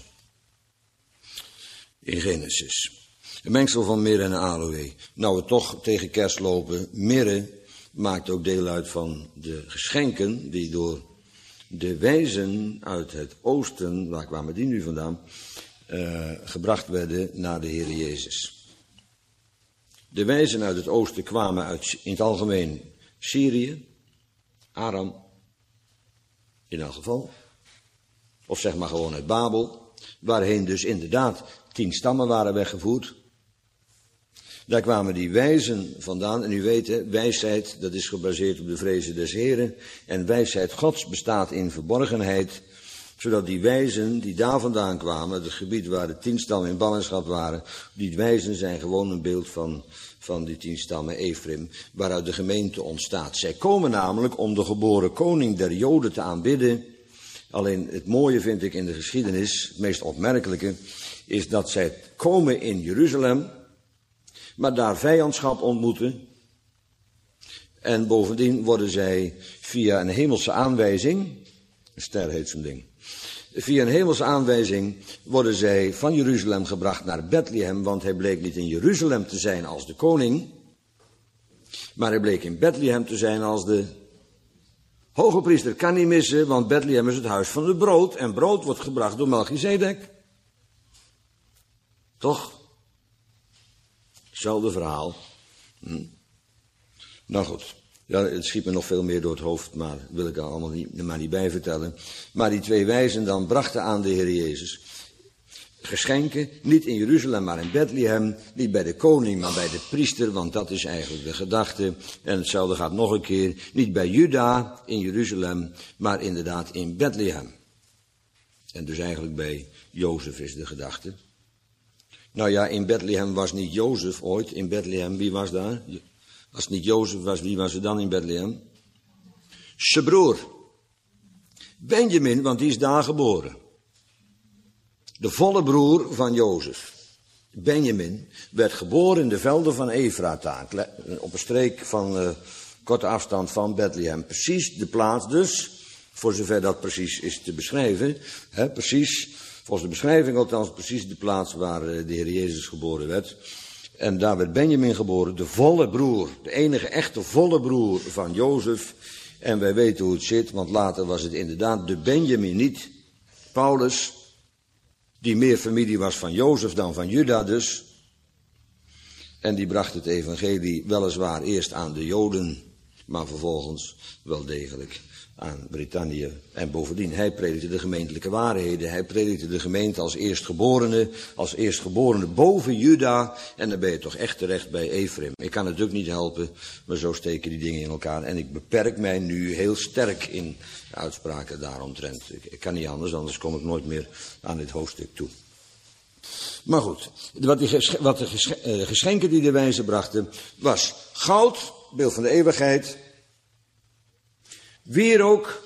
In Genesis. Een mengsel van mirre en aloë. Nou we toch tegen kerst lopen, mirre maakt ook deel uit van de geschenken die door de wijzen uit het oosten, waar kwamen die nu vandaan, gebracht werden naar de Heer Jezus. De wijzen uit het oosten kwamen uit in het algemeen Syrië, Aram, in elk geval, of zeg maar gewoon uit Babel, waarheen dus inderdaad 10 stammen waren weggevoerd. Daar kwamen die wijzen vandaan. En u weet, hè, wijsheid, dat is gebaseerd op de vrezen des Heren. En wijsheid Gods bestaat in verborgenheid. Zodat die wijzen die daar vandaan kwamen, het gebied waar de 10 stammen in ballingschap waren, die wijzen zijn gewoon een beeld van die 10 stammen Efraim, waaruit de gemeente ontstaat. Zij komen namelijk om de geboren koning der Joden te aanbidden. Alleen het mooie vind ik in de geschiedenis, het meest opmerkelijke, is dat zij komen in Jeruzalem, maar daar vijandschap ontmoeten. En bovendien worden zij via een hemelse aanwijzing, een ster heet zo'n ding, via een hemelse aanwijzing worden zij van Jeruzalem gebracht naar Bethlehem, want hij bleek niet in Jeruzalem te zijn als de koning, maar hij bleek in Bethlehem te zijn als de hoge priester. Kan niet missen, want Bethlehem is het huis van het brood en brood wordt gebracht door Melchizedek. Toch? Hetzelfde verhaal. Nou goed, ja, het schiet me nog veel meer door het hoofd, maar dat wil ik er allemaal niet bij vertellen. Maar die 2 wijzen dan brachten aan de Heer Jezus geschenken, niet in Jeruzalem, maar in Bethlehem. Niet bij de koning, maar bij de priester, want dat is eigenlijk de gedachte. En hetzelfde gaat nog een keer, niet bij Juda in Jeruzalem, maar inderdaad in Bethlehem. En dus eigenlijk bij Jozef is de gedachte. Nou ja, in Bethlehem was niet Jozef ooit. In Bethlehem, wie was daar? Als het niet Jozef was, wie was er dan in Bethlehem? Zijn broer. Benjamin, want die is daar geboren. De volle broer van Jozef. Benjamin werd geboren in de velden van Efrata. Op een streek van korte afstand van Bethlehem. Precies de plaats dus, voor zover dat precies is te beschrijven. Hè, precies, volgens de beschrijving althans, precies de plaats waar de Heer Jezus geboren werd. En daar werd Benjamin geboren, de volle broer. De enige echte volle broer van Jozef. En wij weten hoe het zit, want later was het inderdaad de Benjamin niet. Paulus, die meer familie was van Jozef dan van Juda dus. En die bracht het evangelie weliswaar eerst aan de Joden, maar vervolgens wel degelijk aan Brittannië. En bovendien, hij predikte de gemeentelijke waarheden. Hij predikte de gemeente als eerstgeborene boven Juda. En dan ben je toch echt terecht bij Efraim. Ik kan het ook niet helpen, maar zo steken die dingen in elkaar. En ik beperk mij nu heel sterk in uitspraken daaromtrent. Ik kan niet anders kom ik nooit meer aan dit hoofdstuk toe. Maar goed, wat de geschenken die de wijzen brachten, was goud, beeld van de eeuwigheid. Wierook,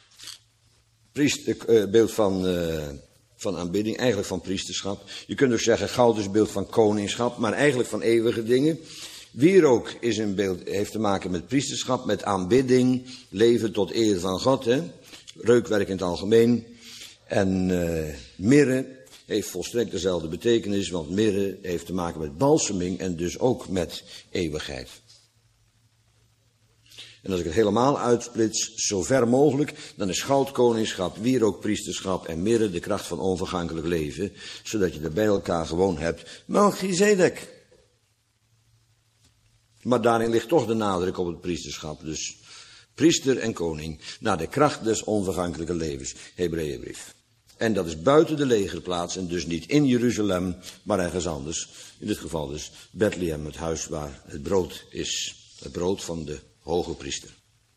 beeld van aanbidding, eigenlijk van priesterschap. Je kunt ook zeggen, goud is beeld van koningschap, maar eigenlijk van eeuwige dingen. Wierook is een beeld, heeft te maken met priesterschap, met aanbidding, leven tot eer van God, hè? Reukwerk in het algemeen. En mirre heeft volstrekt dezelfde betekenis, want mirre heeft te maken met balseming en dus ook met eeuwigheid. En als ik het helemaal uitsplits, zo ver mogelijk, dan is goud koningschap, wierookpriesterschap en mirre de kracht van onvergankelijk leven, zodat je er bij elkaar gewoon hebt Melchizedek. Maar daarin ligt toch de nadruk op het priesterschap, dus priester en koning, naar de kracht des onvergankelijke levens, Hebreeënbrief. En dat is buiten de legerplaats en dus niet in Jeruzalem, maar ergens anders. In dit geval dus Bethlehem, het huis waar het brood is, het brood van de hoge priester.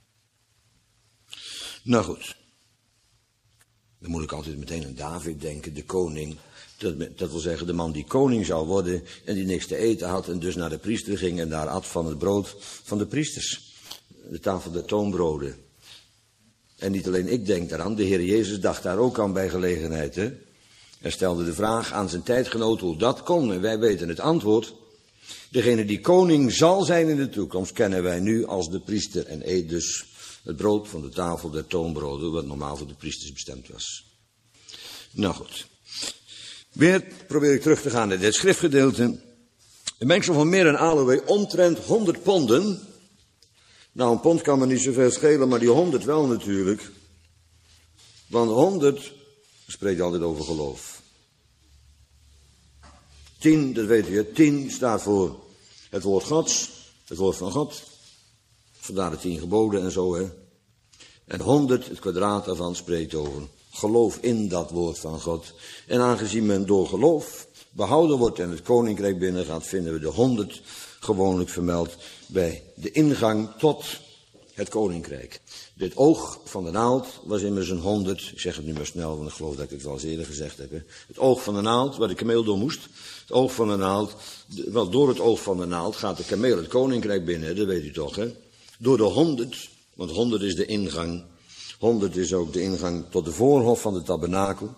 Nou goed, dan moet ik altijd meteen aan David denken, de koning. Dat wil zeggen de man die koning zou worden en die niks te eten had en dus naar de priester ging en daar at van het brood van de priesters. De tafel der toonbroden. En niet alleen ik denk daaraan, de Heer Jezus dacht daar ook aan bij gelegenheid. Hè? Hij stelde de vraag aan zijn tijdgenoot hoe dat kon en wij weten het antwoord. Degene die koning zal zijn in de toekomst kennen wij nu als de priester en eet dus het brood van de tafel der toonbroden, wat normaal voor de priesters bestemd was. Nou goed. Weer probeer ik terug te gaan naar dit schriftgedeelte. Een mengsel van mirre en aloë, omtrent 100 ponden. Nou, een pond kan me niet zoveel schelen, maar die 100 wel natuurlijk. Want 100 spreekt altijd over geloof. 10, dat weet u, 10 staat voor het woord Gods, het woord van God. Vandaar de 10 geboden en zo, hè. En 100, het kwadraat daarvan, spreekt over geloof in dat woord van God. En aangezien men door geloof behouden wordt en het koninkrijk binnengaat, vinden we de 100 gewoonlijk vermeld bij de ingang tot het koninkrijk. Dit oog van de naald was immers een 100, ik zeg het nu maar snel, want ik geloof dat ik het wel eens eerder gezegd heb. Hè. Het oog van de naald, waar de kameel door moest. Het oog van de naald, wel door het oog van de naald gaat de kameel het koninkrijk binnen, dat weet u toch, hè. Door de 100, want 100 is de ingang. 100 is ook de ingang tot de voorhof van de tabernakel.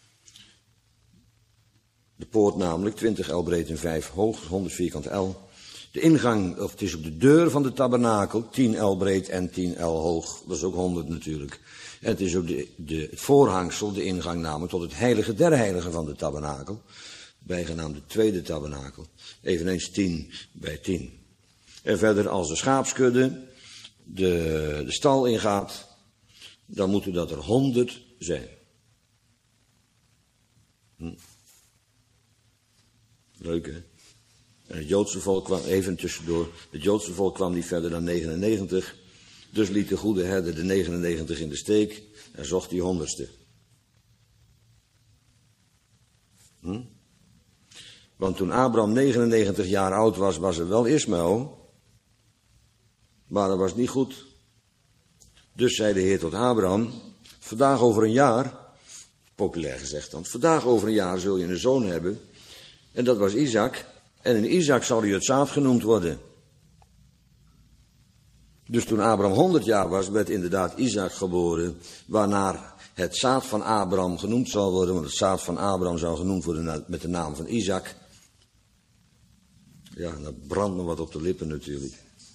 De poort namelijk, 20 el breed en 5 hoog, 100 vierkante el. De ingang, of het is ook de deur van de tabernakel, 10 el breed en 10 el hoog. Dat is ook 100 natuurlijk. En het is ook het voorhangsel, de ingang namelijk tot het heilige der heiligen van de tabernakel. Bijgenaamd de tweede tabernakel. Eveneens 10 bij 10. En verder als de schaapskudde de stal ingaat, dan moeten dat er 100 zijn. Leuk, hè? En het Joodse volk kwam, even tussendoor, het Joodse volk kwam niet verder dan 99. Dus liet de goede herder de 99 in de steek en zocht die 100ste. Want toen Abraham 99 jaar oud was, was er wel Ismaël. Maar dat was niet goed. Dus zei de Heer tot Abraham, vandaag over een jaar, populair gezegd dan, vandaag over een jaar zul je een zoon hebben. En dat was Isaac. En in Isaac zal hij het zaad genoemd worden. Dus toen Abraham 100 jaar was, werd inderdaad Isaac geboren, waarnaar het zaad van Abraham genoemd zal worden, want het zaad van Abraham zou genoemd worden met de naam van Isaac. Ja, dat brandt me wat op de lippen natuurlijk.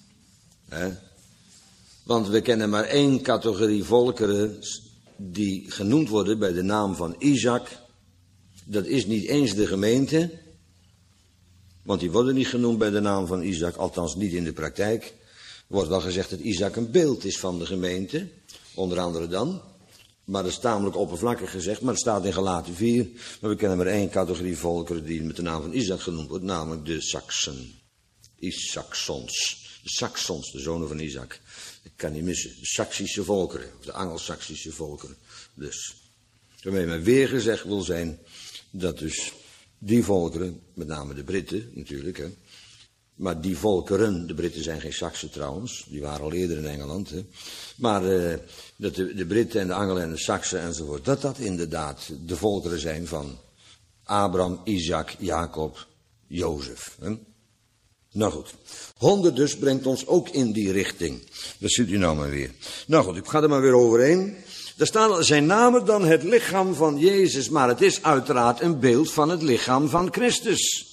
Want we kennen maar 1 categorie volkeren die genoemd worden bij de naam van Isaac. Dat is niet eens de gemeente, want die worden niet genoemd bij de naam van Isaac, althans niet in de praktijk. Er wordt wel gezegd dat Isaac een beeld is van de gemeente, onder andere dan. Maar dat is tamelijk oppervlakkig gezegd, maar het staat in Galaten 4. Maar we kennen maar 1 categorie volkeren die met de naam van Isaac genoemd wordt, namelijk de Saksen. Isaksons. De Saksons, de zonen van Isaac. Ik kan niet missen. De Saksische volkeren, of de Angelsaksische volkeren. Dus, waarmee men weer gezegd wil zijn dat dus die volkeren, met name de Britten natuurlijk, hè, maar die volkeren, de Britten zijn geen Saksen trouwens, die waren al eerder in Engeland, hè, maar dat de Britten en de Angelen en de Saksen enzovoort, dat inderdaad de volkeren zijn van Abraham, Isaac, Jacob, Jozef. Hè. Nou goed, 100 dus brengt ons ook in die richting. Dat ziet u nou maar weer. Nou goed, ik ga er maar weer overheen. Daar staan zijn namen dan het lichaam van Jezus, maar het is uiteraard een beeld van het lichaam van Christus.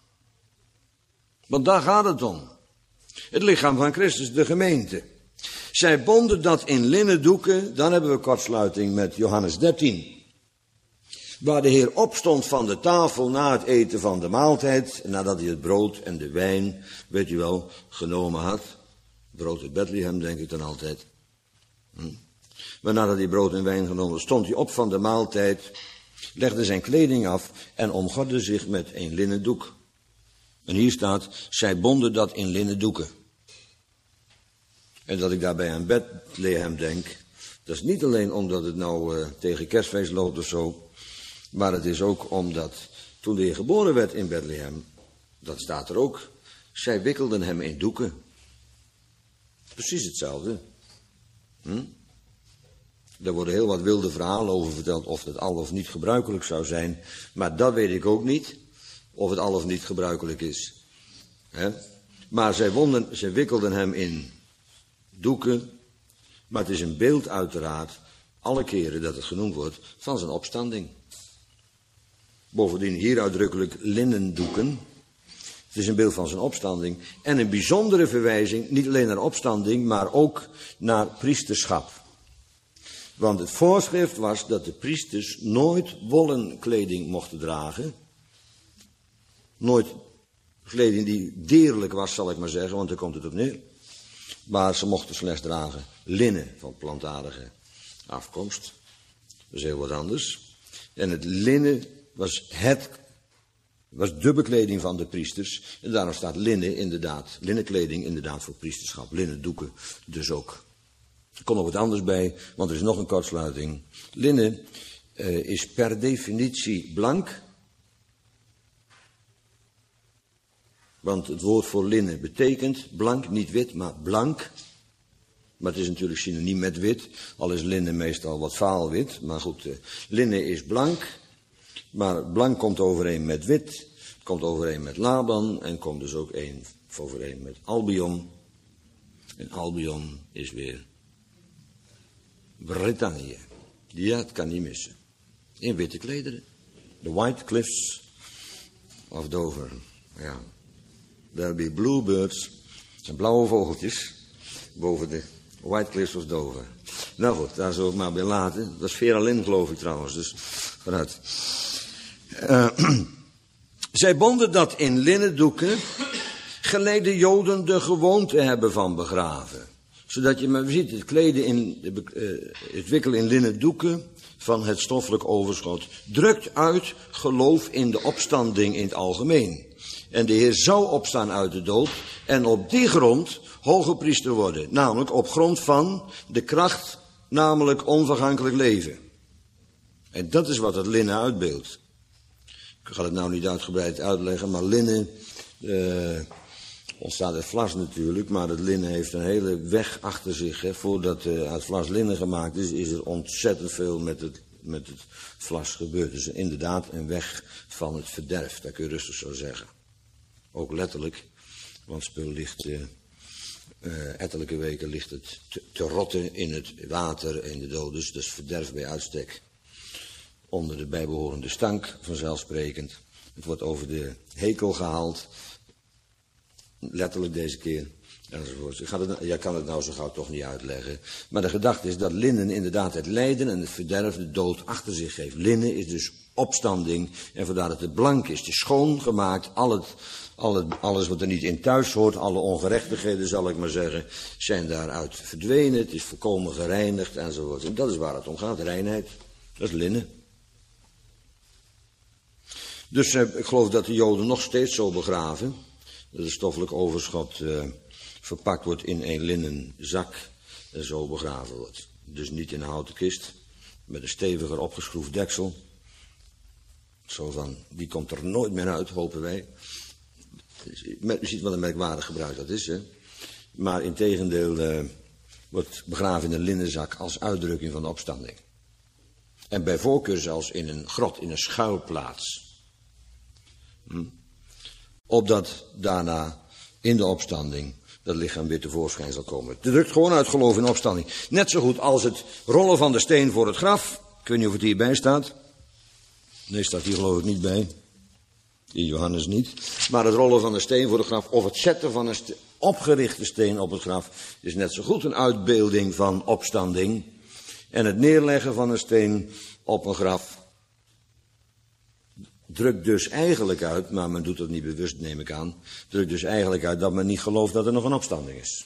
Want daar gaat het om. Het lichaam van Christus, de gemeente. Zij bonden dat in linnen doeken, dan hebben we kortsluiting met Johannes 13. Waar de Heer opstond van de tafel na het eten van de maaltijd, nadat hij het brood en de wijn, weet u wel, genomen had. Brood uit Bethlehem, denk ik dan altijd. Maar nadat hij brood en wijn genomen had, stond hij op van de maaltijd, legde zijn kleding af en omgordde zich met een linnen doek. En hier staat, zij bonden dat in linnen doeken. En dat ik daarbij aan Bethlehem denk, dat is niet alleen omdat het nou tegen kerstfeest loopt of zo, maar het is ook omdat toen de Heer geboren werd in Bethlehem, dat staat er ook, zij wikkelden hem in doeken. Precies hetzelfde. Daar worden heel wat wilde verhalen over verteld of het al of niet gebruikelijk zou zijn, maar dat weet ik ook niet, of het al of niet gebruikelijk is. Maar zij wikkelden hem in doeken, maar het is een beeld uiteraard, alle keren dat het genoemd wordt, van zijn opstanding. Bovendien hier uitdrukkelijk linnendoeken. Het is een beeld van zijn opstanding en een bijzondere verwijzing, niet alleen naar opstanding, maar ook naar priesterschap. Want het voorschrift was dat de priesters nooit wollen kleding mochten dragen. Nooit kleding die dierlijk was, zal ik maar zeggen, want daar komt het op neer. Maar ze mochten slechts dragen linnen van plantaardige afkomst. Dat is heel wat anders. En het linnen was de bekleding van de priesters. En daarom staat linnenkleding inderdaad voor priesterschap. Linnen doeken dus ook. Er komt nog wat anders bij, want er is nog een kortsluiting. Linnen is per definitie blank. Want het woord voor linnen betekent blank, niet wit, maar blank. Maar het is natuurlijk synoniem met wit, al is linnen meestal wat vaalwit. Maar goed, linnen is blank, maar blank komt overeen met wit, komt overeen met Laban en komt dus ook overeen met Albion. En Albion is weer Brittannië. Ja, het kan niet missen. In witte klederen. The White Cliffs of Dover. Ja. There be bluebirds. Dat zijn blauwe vogeltjes. Boven de White Cliffs of Dover. Nou goed, daar zullen we het maar bij laten. Dat is Vera Lynn, geloof ik trouwens. Dus vooruit. Zij bonden dat in linnen doeken. Geleid de Joden de gewoonte hebben van begraven. Zodat je maar ziet, het wikkelen in linnen doeken van het stoffelijk overschot drukt uit geloof in de opstanding in het algemeen. En de Heer zou opstaan uit de dood en op die grond hoge priester worden. Namelijk op grond van de kracht, namelijk onvergankelijk leven. En dat is wat het linnen uitbeeldt. Ik ga het nou niet uitgebreid uitleggen, maar linnen ontstaat uit vlas natuurlijk, maar het linnen heeft een hele weg achter zich. Voordat uit vlas linnen gemaakt is, is er ontzettend veel met het vlas gebeurd. Dus inderdaad een weg van het verderf, dat kun je rustig zo zeggen. Ook letterlijk, want het spul ligt ettelijke weken ligt het te rotten in het water en de dood. Dus dat is verderf bij uitstek. Onder de bijbehorende stank, vanzelfsprekend. Het wordt over de hekel gehaald. Letterlijk deze keer. Enzovoort. Jij kan het nou zo gauw toch niet uitleggen. Maar de gedachte is dat linnen inderdaad het lijden en het verderf, de dood achter zich heeft. Linnen is dus opstanding. En vandaar dat het blank is. Het is schoongemaakt. Alles wat er niet in thuis hoort, alle ongerechtigheden zal ik maar zeggen, zijn daaruit verdwenen. Het is volkomen gereinigd enzovoort. En dat is waar het om gaat, reinheid. Dat is linnen. Dus ik geloof dat de Joden nog steeds zo begraven. Dat het stoffelijk overschot verpakt wordt in een linnen zak en zo begraven wordt. Dus niet in een houten kist, met een steviger opgeschroefd deksel. Zo van, die komt er nooit meer uit, hopen wij. Je ziet wat een merkwaardig gebruik dat is, hè. Maar integendeel wordt begraven in een linnenzak als uitdrukking van de opstanding. En bij voorkeur zelfs in een grot, in een schuilplaats. Opdat daarna in de opstanding dat lichaam weer tevoorschijn zal komen. Het drukt gewoon uit geloof in opstanding. Net zo goed als het rollen van de steen voor het graf. Ik weet niet of het hierbij staat. Nee, staat hier geloof ik niet bij. in Johannes niet. Maar het rollen van een steen voor het graf of het zetten van een opgerichte steen op het graf is net zo goed een uitbeelding van opstanding. En het neerleggen van een steen op een graf drukt dus eigenlijk uit, maar men doet dat niet bewust, neem ik aan, drukt dus eigenlijk uit dat men niet gelooft dat er nog een opstanding is.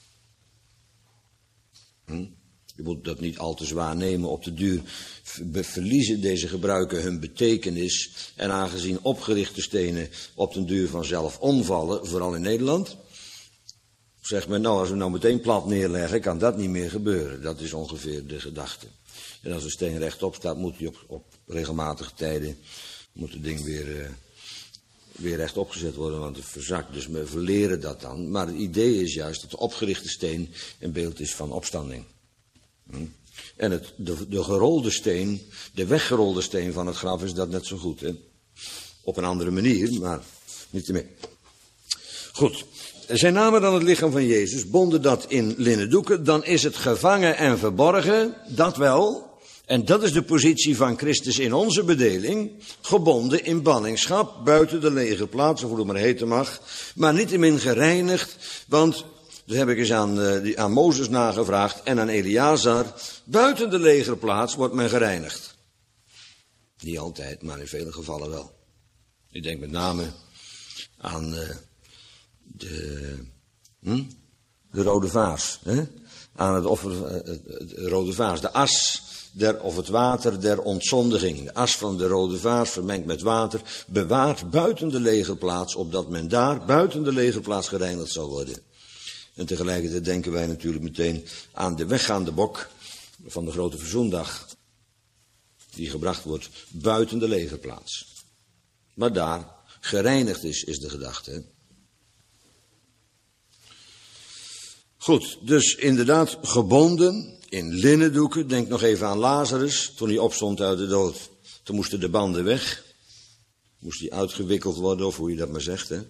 Je moet dat niet al te zwaar nemen. Op de duur verliezen deze gebruiken hun betekenis. En aangezien opgerichte stenen op den duur vanzelf omvallen, vooral in Nederland, zegt men, nou, als we nou meteen plat neerleggen, kan dat niet meer gebeuren. Dat is ongeveer de gedachte. En als een steen rechtop staat, moet hij op regelmatige tijden, moet het ding weer rechtop gezet worden, want het verzakt. Dus we verleren dat dan. Maar het idee is juist dat de opgerichte steen een beeld is van opstanding. En de gerolde steen, de weggerolde steen van het graf is dat net zo goed. Hè? Op een andere manier, maar niet te meer. Goed. Zij namen dan het lichaam van Jezus, bonden dat in linnen doeken, dan is het gevangen en verborgen, dat wel. En dat is de positie van Christus in onze bedeling, gebonden in ballingschap, buiten de legerplaats, of hoe het maar heten mag, maar niettemin gereinigd, want, dat heb ik eens aan Mozes nagevraagd en aan Eleazar, buiten de legerplaats wordt men gereinigd. Niet altijd, maar in vele gevallen wel. Ik denk met name aan de rode vaas, hè? Aan het offer, het rode vaas, de as of het water der ontzondiging. De as van de rode vaas vermengd met water, bewaard buiten de legerplaats, opdat men daar buiten de legerplaats gereinigd zal worden. En tegelijkertijd denken wij natuurlijk meteen aan de weggaande bok van de grote verzoendag, die gebracht wordt buiten de legerplaats. Maar daar gereinigd is de gedachte. Hè? Goed, dus inderdaad gebonden in linnendoeken. Denk nog even aan Lazarus, toen hij opstond uit de dood. Toen moesten de banden weg. Moest hij uitgewikkeld worden, of hoe je dat maar zegt. Hè?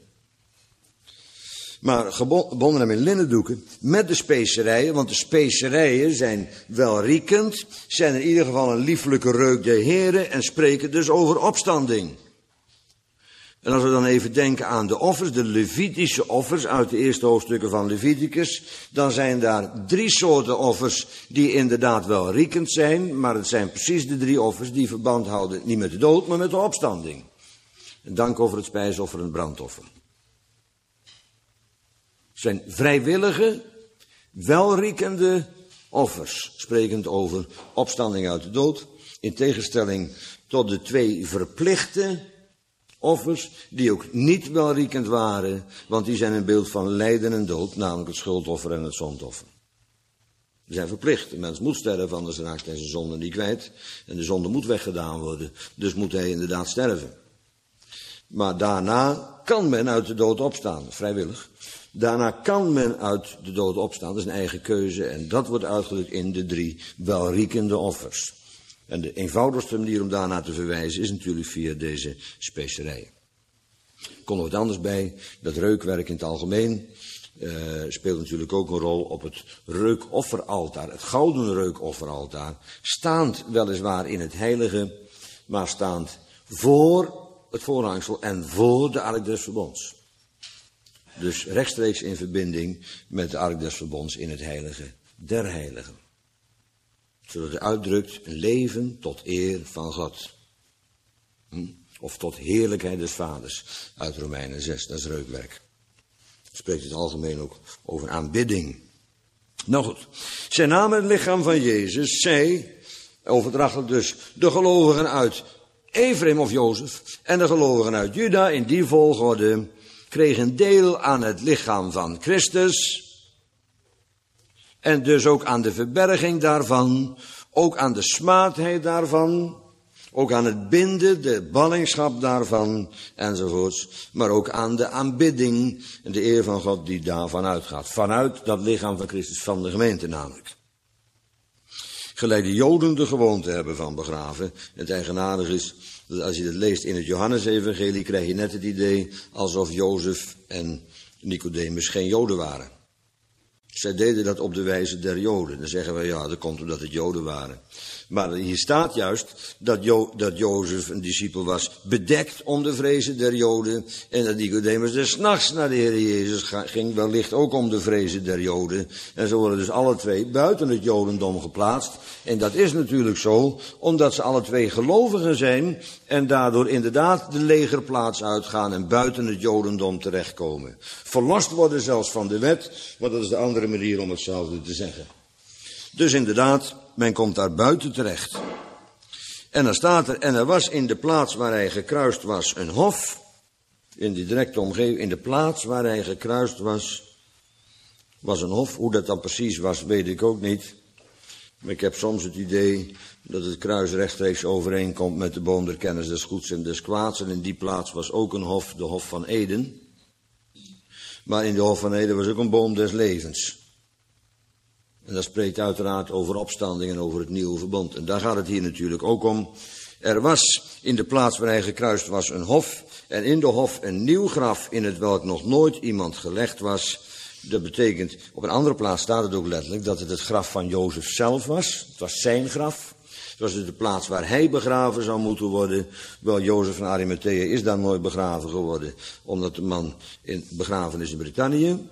Maar gebonden hem in linnendoeken met de specerijen. Want de specerijen zijn welriekend. Zijn in ieder geval een lieflijke reuk der Here. En spreken dus over opstanding. En als we dan even denken aan de offers, de Levitische offers uit de eerste hoofdstukken van Leviticus, dan zijn daar 3 soorten offers die inderdaad wel riekend zijn, maar het zijn precies de 3 offers die verband houden, niet met de dood, maar met de opstanding. Een dankoffer, het spijsoffer en het brandoffer. Het zijn vrijwillige, welriekende offers, sprekend over opstanding uit de dood, in tegenstelling tot de 2 verplichte offers, die ook niet welriekend waren, want die zijn een beeld van lijden en dood, namelijk het schuldoffer en het zondoffer. Die zijn verplicht. De mens moet sterven, anders raakt hij zijn zonde niet kwijt. En de zonde moet weggedaan worden, dus moet hij inderdaad sterven. Maar daarna kan men uit de dood opstaan, vrijwillig. Daarna kan men uit de dood opstaan, dat is een eigen keuze, en dat wordt uitgedrukt in de 3 welriekende offers. En de eenvoudigste manier om daarna te verwijzen is natuurlijk via deze specerijen. Komt nog wat anders bij, dat reukwerk in het algemeen speelt natuurlijk ook een rol op het reukofferaltaar. Het gouden reukofferaltaar, staand weliswaar in het heilige, maar staand voor het voorhangsel en voor de ark des verbonds. Dus rechtstreeks in verbinding met de ark des verbonds in het heilige der heiligen. Zodat het uitdrukt een leven tot eer van God. Of tot heerlijkheid des vaders. Uit Romeinen 6, dat is reukwerk. Spreekt in het algemeen ook over aanbidding. Nou goed, zij namen het lichaam van Jezus, zij, overdrachtelijk dus, de gelovigen uit Ephraim of Jozef en de gelovigen uit Juda in die volgorde, kregen deel aan het lichaam van Christus. En dus ook aan de verberging daarvan, ook aan de smaadheid daarvan, ook aan het binden, de ballingschap daarvan, enzovoorts. Maar ook aan de aanbidding en de eer van God die daarvan uitgaat. Vanuit dat lichaam van Christus, van de gemeente namelijk. Gelijk de Joden de gewoonte hebben van begraven. Het eigenaardige is, dat als je dat leest in het Johannesevangelie, krijg je net het idee alsof Jozef en Nicodemus geen Joden waren. Zij deden dat op de wijze der Joden. Dan zeggen we, ja, dat komt omdat het Joden waren. Maar hier staat juist dat Jozef een discipel was, bedekt om de vrezen der Joden. En dat Nicodemus des 's nachts naar de Heer Jezus ging, wellicht ook om de vrezen der Joden. En zo worden dus alle twee buiten het Jodendom geplaatst. En dat is natuurlijk zo, omdat ze alle twee gelovigen zijn en daardoor inderdaad de legerplaats uitgaan en buiten het Jodendom terechtkomen. Verlost worden zelfs van de wet, want dat is de andere manier om hetzelfde te zeggen. Dus inderdaad, men komt daar buiten terecht. En dan staat er, en er was in de plaats waar hij gekruist was een hof, in die directe omgeving, in de plaats waar hij gekruist was een hof. Hoe dat dan precies was, weet ik ook niet. Maar ik heb soms het idee dat het kruis rechtstreeks overeenkomt met de boom der kennis des goeds en des kwaads. En in die plaats was ook een hof, de hof van Eden. Maar in de hof van Eden was ook een boom des levens. En dat spreekt uiteraard over opstanding en over het nieuwe verbond. En daar gaat het hier natuurlijk ook om. Er was in de plaats waar hij gekruist was een hof. En in de hof een nieuw graf in het welk nog nooit iemand gelegd was. Dat betekent, op een andere plaats staat het ook letterlijk, dat het graf van Jozef zelf was. Het was zijn graf. Het was dus de plaats waar hij begraven zou moeten worden. Wel, Jozef van Arimathea is daar nooit begraven geworden, omdat de man begraven is in Brittannië.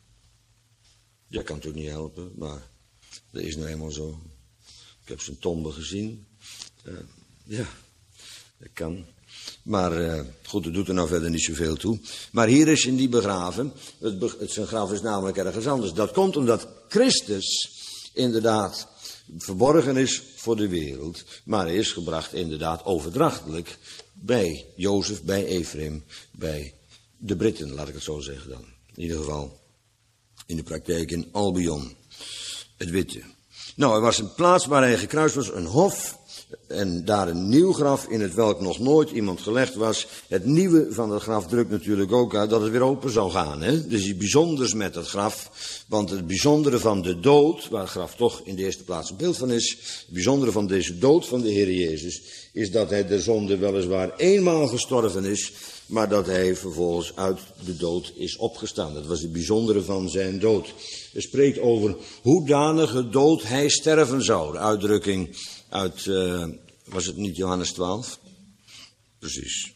Dat kan natuurlijk niet helpen, maar dat is nou eenmaal zo. Ik heb zijn tombe gezien. Ja, dat kan. Maar goed, dat doet er nou verder niet zoveel toe. Maar hier is in die begraven. Zijn graf is namelijk ergens anders. Dat komt omdat Christus inderdaad verborgen is voor de wereld. Maar hij is gebracht inderdaad overdrachtelijk bij Jozef, bij Ephraim, bij de Britten, laat ik het zo zeggen dan. In ieder geval in de praktijk in Albion, het witte. Nou, er was een plaats waar hij gekruist was, een hof. En daar een nieuw graf in het welk nog nooit iemand gelegd was. Het nieuwe van het graf drukt natuurlijk ook uit dat het weer open zou gaan. Hè? Dus iets bijzonders met het graf. Want het bijzondere van de dood, waar het graf toch in de eerste plaats een beeld van is. Het bijzondere van deze dood van de Heer Jezus is dat hij de zonde weliswaar eenmaal gestorven is. Maar dat hij vervolgens uit de dood is opgestaan. Dat was het bijzondere van zijn dood. Het spreekt over hoedanige dood hij sterven zou. De uitdrukking uit, was het niet Johannes 12? Precies.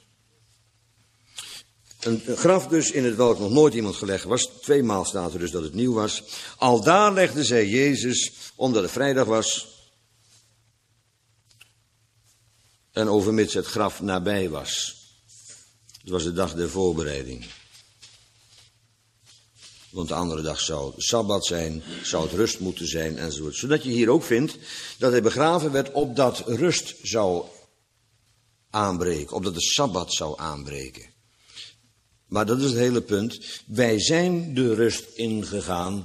Een graf dus in het welk nog nooit iemand gelegd was. 2 maal staat er dus dat het nieuw was. Aldaar legden zij Jezus, omdat het vrijdag was. En overmits het graf nabij was. Het was de dag der voorbereiding. Want de andere dag zou het Sabbat zijn, zou het rust moeten zijn enzovoort. Zodat je hier ook vindt dat hij begraven werd opdat rust zou aanbreken. Opdat de Sabbat zou aanbreken. Maar dat is het hele punt. Wij zijn de rust ingegaan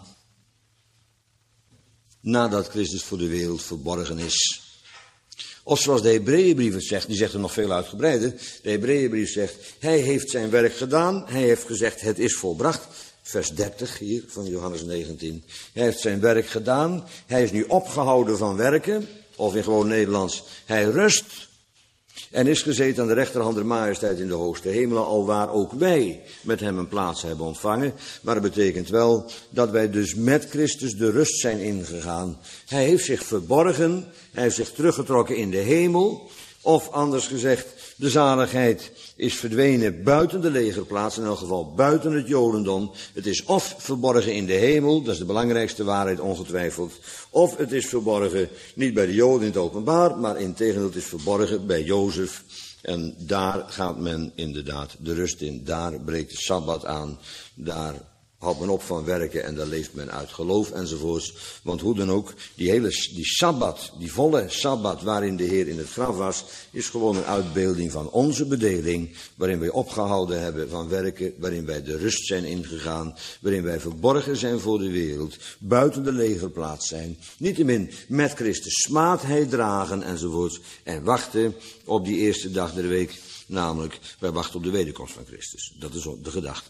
nadat Christus voor de wereld verborgen is. Of zoals de Hebreeënbrief het zegt, die zegt er nog veel uitgebreider. De Hebreeënbrief zegt, hij heeft zijn werk gedaan. Hij heeft gezegd, het is volbracht. Vers 30 hier van Johannes 19. Hij heeft zijn werk gedaan. Hij is nu opgehouden van werken. Of in gewoon Nederlands, hij rust. En is gezeten aan de rechterhand der majesteit in de hoogste hemelen, alwaar ook wij met hem een plaats hebben ontvangen. Maar dat betekent wel dat wij dus met Christus de rust zijn ingegaan. Hij heeft zich verborgen, hij heeft zich teruggetrokken in de hemel. Of anders gezegd, de zaligheid is verdwenen buiten de legerplaats, in elk geval buiten het Jodendom. Het is of verborgen in de hemel, dat is de belangrijkste waarheid ongetwijfeld. Of het is verborgen niet bij de Joden in het openbaar, maar integendeel het is verborgen bij Jozef. En daar gaat men inderdaad de rust in. Daar breekt de Sabbat aan, daar houdt men op van werken en daar leeft men uit geloof enzovoorts. Want hoe dan ook, die Sabbat, die volle Sabbat waarin de Heer in het graf was, is gewoon een uitbeelding van onze bedeling, waarin wij opgehouden hebben van werken, waarin wij de rust zijn ingegaan, waarin wij verborgen zijn voor de wereld, buiten de legerplaats zijn, niettemin met Christus smaadheid dragen enzovoorts, en wachten op die eerste dag der week, namelijk wij wachten op de wederkomst van Christus. Dat is de gedachte.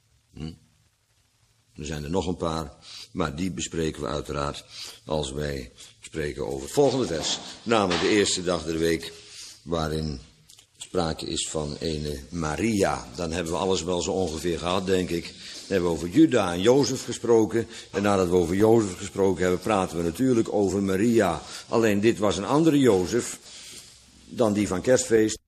Er zijn er nog een paar, maar die bespreken we uiteraard als wij spreken over het volgende vers. Namelijk de eerste dag der week, waarin sprake is van ene Maria. Dan hebben we alles wel zo ongeveer gehad, denk ik. Dan hebben we over Juda en Jozef gesproken. En nadat we over Jozef gesproken hebben, praten we natuurlijk over Maria. Alleen dit was een andere Jozef dan die van Kerstfeest.